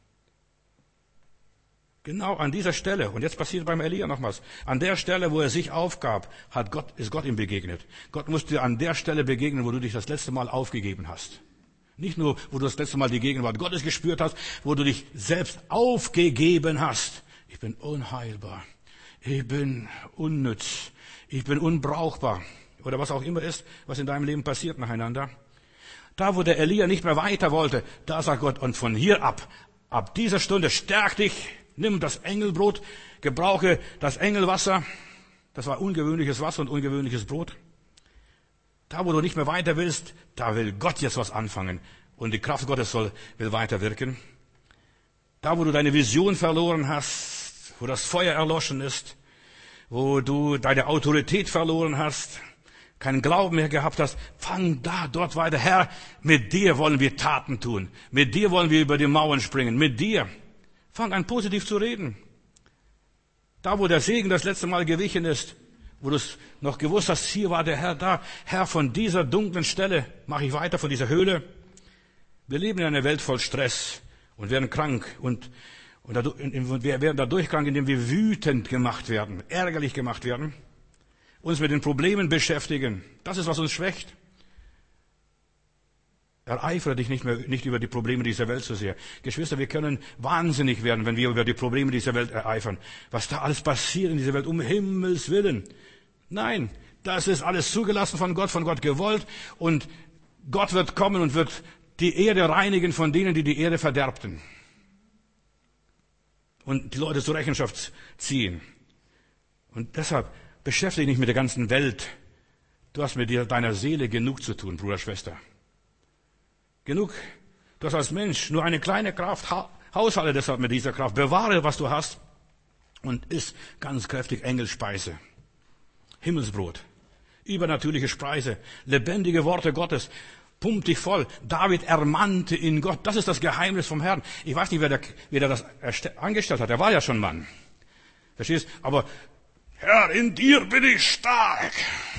Genau an dieser Stelle, und jetzt passiert beim Elia noch was, an der Stelle, wo er sich aufgab, hat Gott, ist Gott ihm begegnet. Gott muss dir an der Stelle begegnen, wo du dich das letzte Mal aufgegeben hast. Nicht nur, wo du das letzte Mal die Gegenwart Gottes gespürt hast, wo du dich selbst aufgegeben hast. Ich bin unheilbar. Ich bin unnütz. Ich bin unbrauchbar. Oder was auch immer ist, was in deinem Leben passiert nacheinander. Da, wo der Elia nicht mehr weiter wollte, da sagt Gott, und von hier ab, ab dieser Stunde stärk dich, nimm das Engelbrot, gebrauche das Engelwasser. Das war ungewöhnliches Wasser und ungewöhnliches Brot. Da, wo du nicht mehr weiter willst, da will Gott jetzt was anfangen. Und die Kraft Gottes soll, will weiter wirken. Da, wo du deine Vision verloren hast, wo das Feuer erloschen ist, wo du deine Autorität verloren hast, keinen Glauben mehr gehabt hast, fang da, dort weiter. Herr, mit dir wollen wir Taten tun. Mit dir wollen wir über die Mauern springen. Mit dir. Fang an, positiv zu reden. Da, wo der Segen das letzte Mal gewichen ist, wo du es noch gewusst hast, hier war der Herr da. Herr, von dieser dunklen Stelle mache ich weiter, von dieser Höhle. Wir leben in einer Welt voll Stress und werden krank und, und, dadurch, und wir werden dadurch krank, indem wir wütend gemacht werden, ärgerlich gemacht werden, uns mit den Problemen beschäftigen. Das ist, was uns schwächt. Ereifere dich nicht mehr, nicht über die Probleme dieser Welt so sehr. Geschwister, wir können wahnsinnig werden, wenn wir über die Probleme dieser Welt ereifern. Was da alles passiert in dieser Welt, um Himmels Willen. Nein, das ist alles zugelassen von Gott, von Gott gewollt. Und Gott wird kommen und wird die Erde reinigen von denen, die die Erde verderbten. Und die Leute zur Rechenschaft ziehen. Und deshalb beschäftige dich nicht mit der ganzen Welt. Du hast mit dir, deiner Seele genug zu tun, Bruder, Schwester. Genug. Du hast als Mensch nur eine kleine Kraft. Haushalte deshalb mit dieser Kraft. Bewahre, was du hast. Und iss ganz kräftig Engelspeise. Himmelsbrot. Übernatürliche Speise. Lebendige Worte Gottes. Pump dich voll. David ermannte in Gott. Das ist das Geheimnis vom Herrn. Ich weiß nicht, wer, der, wer der das angestellt hat. Er war ja schon Mann. Verstehst? Aber Herr, in dir bin ich stark.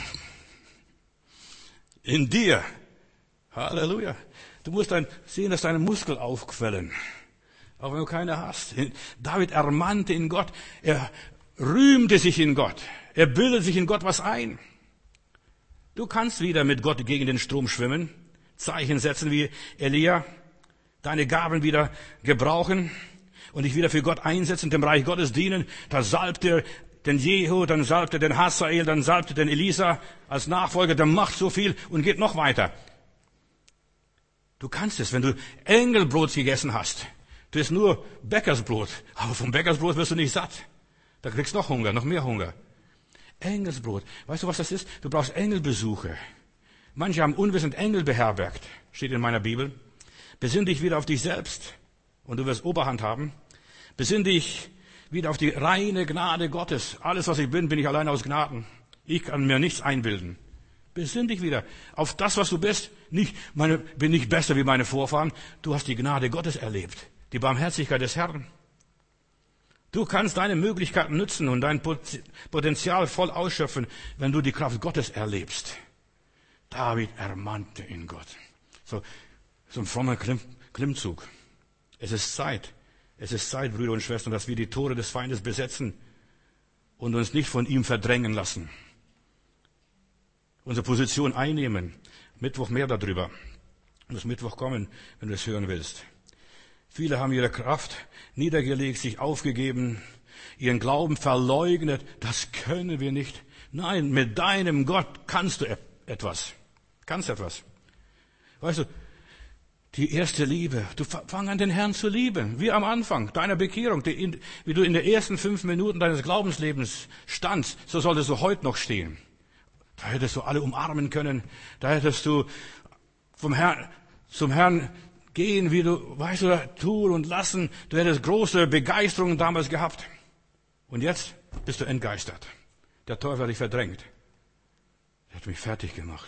In dir. Halleluja. Du musst dann sehen, dass deine Muskeln aufquellen. Auch wenn du keine hast. David ermannte in Gott. Er rühmte sich in Gott. Er bildet sich in Gott was ein. Du kannst wieder mit Gott gegen den Strom schwimmen. Zeichen setzen wie Elia. Deine Gaben wieder gebrauchen. Und dich wieder für Gott einsetzen, dem Reich Gottes dienen. Da salbt er den Jehu, dann salbt er den Hazael, dann salbt er den Elisa als Nachfolger. Der macht so viel und geht noch weiter. Du kannst es, wenn du Engelbrot gegessen hast. Du isst nur Bäckersbrot. Aber vom Bäckersbrot wirst du nicht satt. Da kriegst du noch Hunger, noch mehr Hunger. Engelsbrot. Weißt du, was das ist? Du brauchst Engelbesuche. Manche haben unwissend Engel beherbergt. Steht in meiner Bibel. Besinn dich wieder auf dich selbst. Und du wirst Oberhand haben. Besinn dich wieder auf die reine Gnade Gottes. Alles, was ich bin, bin ich allein aus Gnaden. Ich kann mir nichts einbilden. Besinn dich wieder auf das, was du bist. Nicht, meine, bin nicht besser wie meine Vorfahren. Du hast die Gnade Gottes erlebt. Die Barmherzigkeit des Herrn. Du kannst deine Möglichkeiten nutzen und dein Potenzial voll ausschöpfen, wenn du die Kraft Gottes erlebst. David ermannte in Gott. So, so ein frommer Klimm, Klimmzug. Es ist Zeit. Es ist Zeit, Brüder und Schwestern, dass wir die Tore des Feindes besetzen und uns nicht von ihm verdrängen lassen. Unsere Position einnehmen. Mittwoch mehr darüber. Du musst Mittwoch kommen, wenn du es hören willst. Viele haben ihre Kraft niedergelegt, sich aufgegeben, ihren Glauben verleugnet. Das können wir nicht. Nein, mit deinem Gott kannst du etwas. Kannst etwas. Weißt du, Die erste Liebe. Du fang an, den Herrn zu lieben. Wie am Anfang deiner Bekehrung. Die, wie du in den ersten fünf Minuten deines Glaubenslebens standst, so solltest du heute noch stehen. Da hättest du alle umarmen können. Da hättest du vom Herrn, zum Herrn gehen, wie du, weißt du, tun und lassen. Du hättest große Begeisterung damals gehabt. Und jetzt bist du entgeistert. Der Teufel hat dich verdrängt. Er hat mich fertig gemacht.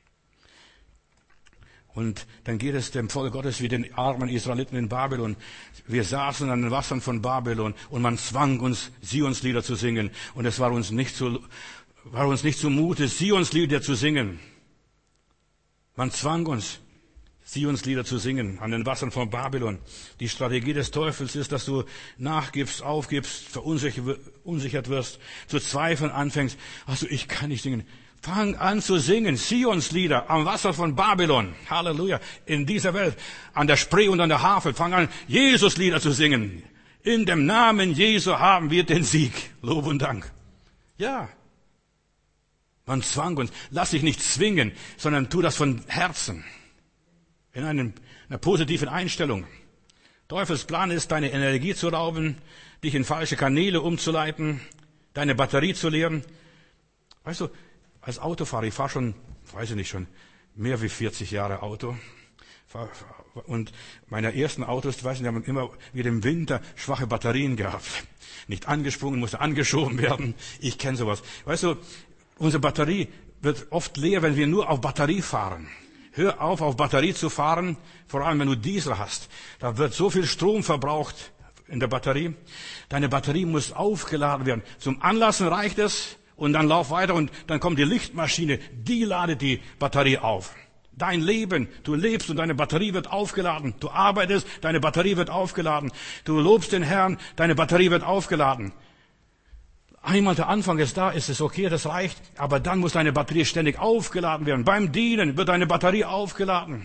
Und dann geht es dem Volk Gottes wie den armen Israeliten in Babylon. Wir saßen an den Wassern von Babylon und man zwang uns, Sionslieder zu singen. Und es war uns nicht zu, war uns nicht zumute, Sionslieder zu singen. Man zwang uns, Sionslieder zu singen an den Wassern von Babylon. Die Strategie des Teufels ist, dass du nachgibst, aufgibst, verunsichert wirst, zu zweifeln anfängst. Also ich kann nicht singen. Fang an zu singen, Sionslieder am Wasser von Babylon. Halleluja. In dieser Welt, an der Spree und an der Havel, fang an, Jesuslieder zu singen. In dem Namen Jesu haben wir den Sieg. Lob und Dank. Ja. Man zwang uns. Lass dich nicht zwingen, sondern tu das von Herzen. In einem, einer positiven Einstellung. Teufels Plan ist, deine Energie zu rauben, dich in falsche Kanäle umzuleiten, deine Batterie zu leeren. Weißt du, als Autofahrer, ich fahre schon, weiß ich nicht, schon mehr wie vierzig Jahre Auto. Und meine ersten Autos, ich weiß nicht, die haben immer wie im Winter schwache Batterien gehabt. Nicht angesprungen, musste angeschoben werden. Ich kenne sowas. Weißt du, unsere Batterie wird oft leer, wenn wir nur auf Batterie fahren. Hör auf, auf Batterie zu fahren, vor allem wenn du Diesel hast. Da wird so viel Strom verbraucht in der Batterie. Deine Batterie muss aufgeladen werden. Zum Anlassen reicht es. Und dann lauf weiter und dann kommt die Lichtmaschine, die ladet die Batterie auf. Dein Leben, du lebst und deine Batterie wird aufgeladen. Du arbeitest, deine Batterie wird aufgeladen. Du lobst den Herrn, deine Batterie wird aufgeladen. Einmal der Anfang ist da, ist es okay, das reicht. Aber dann muss deine Batterie ständig aufgeladen werden. Beim Dienen wird deine Batterie aufgeladen.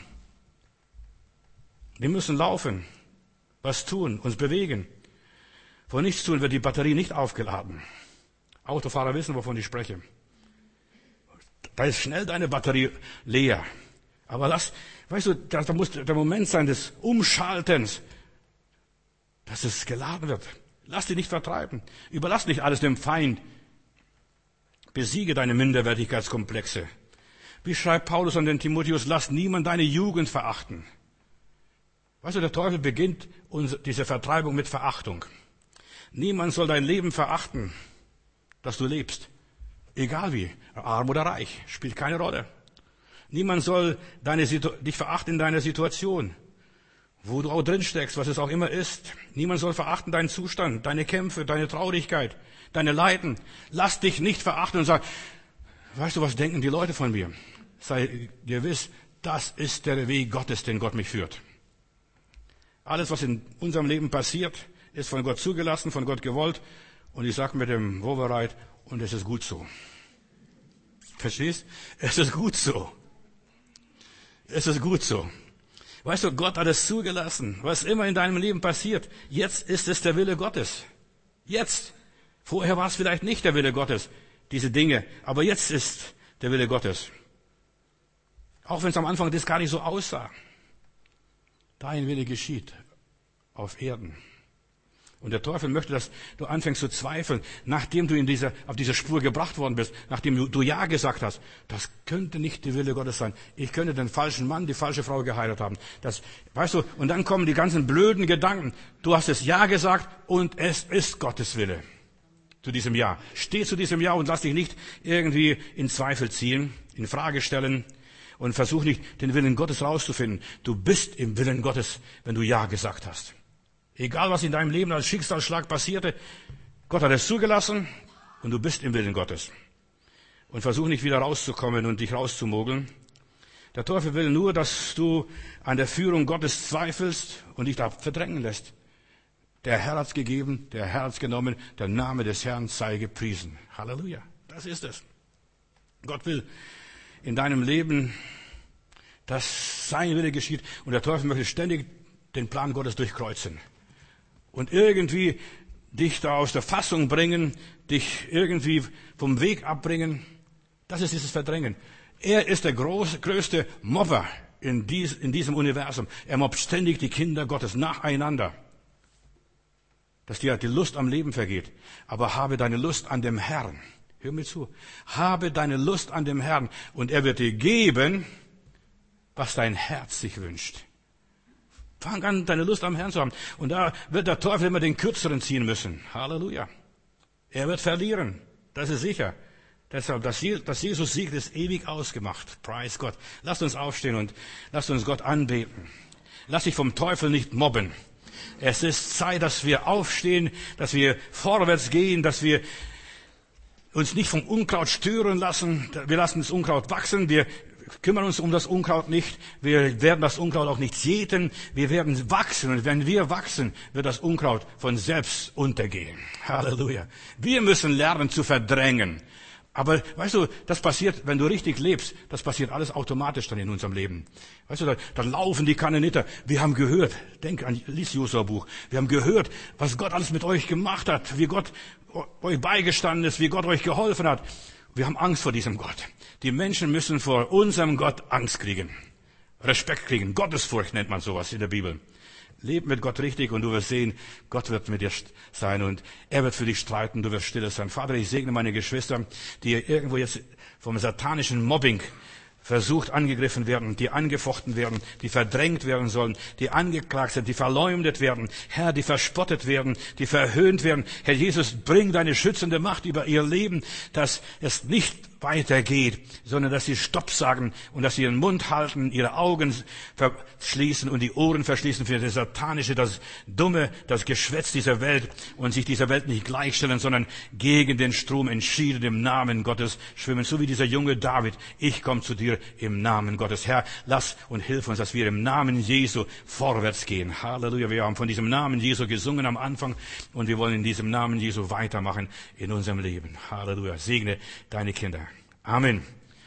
Wir müssen laufen, was tun, uns bewegen. Vor nichts tun wird die Batterie nicht aufgeladen. Autofahrer wissen, wovon ich spreche. Da ist schnell deine Batterie leer. Aber lass, weißt du, da, da muss der Moment sein des Umschaltens, dass es geladen wird. Lass dich nicht vertreiben. Überlass nicht alles dem Feind. Besiege deine Minderwertigkeitskomplexe. Wie schreibt Paulus an den Timotheus, lass niemand deine Jugend verachten. Weißt du, der Teufel beginnt uns diese Vertreibung mit Verachtung. Niemand soll dein Leben verachten, dass du lebst. Egal wie, arm oder reich, spielt keine Rolle. Niemand soll deine, dich verachten in deiner Situation, wo du auch drin steckst, was es auch immer ist. Niemand soll verachten deinen Zustand, deine Kämpfe, deine Traurigkeit, deine Leiden. Lass dich nicht verachten und sag, weißt du, was denken die Leute von mir? Sei dir gewiss, das ist der Weg Gottes, den Gott mich führt. Alles, was in unserem Leben passiert, ist von Gott zugelassen, von Gott gewollt. Und ich sage mit dem Wovereit, und es ist gut so. Verstehst? Es ist gut so. Es ist gut so. Weißt du, Gott hat es zugelassen. Was immer in deinem Leben passiert, jetzt ist es der Wille Gottes. Jetzt. Vorher war es vielleicht nicht der Wille Gottes, diese Dinge. Aber jetzt ist der Wille Gottes. Auch wenn es am Anfang das gar nicht so aussah. Dein Wille geschieht auf Erden. Und der Teufel möchte, dass du anfängst zu zweifeln, nachdem du in dieser, auf diese Spur gebracht worden bist, nachdem du, du Ja gesagt hast. Das könnte nicht der Wille Gottes sein. Ich könnte den falschen Mann, die falsche Frau geheiratet haben. Das, weißt du, und dann kommen die ganzen blöden Gedanken. Du hast es Ja gesagt und es ist Gottes Wille. Zu diesem Ja. Steh zu diesem Ja und lass dich nicht irgendwie in Zweifel ziehen, in Frage stellen und versuch nicht, den Willen Gottes rauszufinden. Du bist im Willen Gottes, wenn du Ja gesagt hast. Egal, was in deinem Leben als Schicksalsschlag passierte, Gott hat es zugelassen und du bist im Willen Gottes. Und versuch nicht wieder rauszukommen und dich rauszumogeln. Der Teufel will nur, dass du an der Führung Gottes zweifelst und dich da verdrängen lässt. Der Herr hat's gegeben, der Herr hat's genommen, der Name des Herrn sei gepriesen. Halleluja, das ist es. Gott will in deinem Leben, dass sein Wille geschieht und der Teufel möchte ständig den Plan Gottes durchkreuzen. Und irgendwie dich da aus der Fassung bringen, dich irgendwie vom Weg abbringen. Das ist dieses Verdrängen. Er ist der groß, größte Mobber in, dies, in diesem Universum. Er mobbt ständig die Kinder Gottes nacheinander. Dass dir die Lust am Leben vergeht. Aber habe deine Lust an dem Herrn. Hör mir zu. Habe deine Lust an dem Herrn und er wird dir geben, was dein Herz sich wünscht. Fang an, deine Lust am Herrn zu haben. Und da wird der Teufel immer den Kürzeren ziehen müssen. Halleluja. Er wird verlieren. Das ist sicher. Deshalb, dass Jesus Sieg ist ewig ausgemacht. Preis Gott. Lasst uns aufstehen und lasst uns Gott anbeten. Lass dich vom Teufel nicht mobben. Es ist Zeit, dass wir aufstehen, dass wir vorwärts gehen, dass wir uns nicht vom Unkraut stören lassen. Wir lassen das Unkraut wachsen. Wir kümmern uns um das Unkraut nicht. Wir werden das Unkraut auch nicht jäten. Wir werden wachsen. Und wenn wir wachsen, wird das Unkraut von selbst untergehen. Halleluja. Wir müssen lernen zu verdrängen. Aber weißt du, das passiert, wenn du richtig lebst, das passiert alles automatisch dann in unserem Leben. Weißt du, da, da laufen die Kannaniter. Wir haben gehört, denk an, lies Josua Buch. Wir haben gehört, was Gott alles mit euch gemacht hat, wie Gott euch beigestanden ist, wie Gott euch geholfen hat. Wir haben Angst vor diesem Gott. Die Menschen müssen vor unserem Gott Angst kriegen. Respekt kriegen. Gottesfurcht nennt man sowas in der Bibel. Leb mit Gott richtig und du wirst sehen, Gott wird mit dir sein und er wird für dich streiten, du wirst stille sein. Vater, ich segne meine Geschwister, die irgendwo jetzt vom satanischen Mobbing versucht angegriffen werden, die angefochten werden, die verdrängt werden sollen, die angeklagt sind, die verleumdet werden, Herr, die verspottet werden, die verhöhnt werden. Herr Jesus, bring deine schützende Macht über ihr Leben, dass es nicht weitergeht, sondern dass sie Stopp sagen und dass sie ihren Mund halten, ihre Augen verschließen und die Ohren verschließen für das Satanische, das Dumme, das Geschwätz dieser Welt und sich dieser Welt nicht gleichstellen, sondern gegen den Strom entschieden im Namen Gottes schwimmen, so wie dieser junge David. Ich komme zu dir im Namen Gottes. Herr, lass und hilf uns, dass wir im Namen Jesu vorwärts gehen. Halleluja. Wir haben von diesem Namen Jesu gesungen am Anfang und wir wollen in diesem Namen Jesu weitermachen in unserem Leben. Halleluja. Segne deine Kinder. Amen.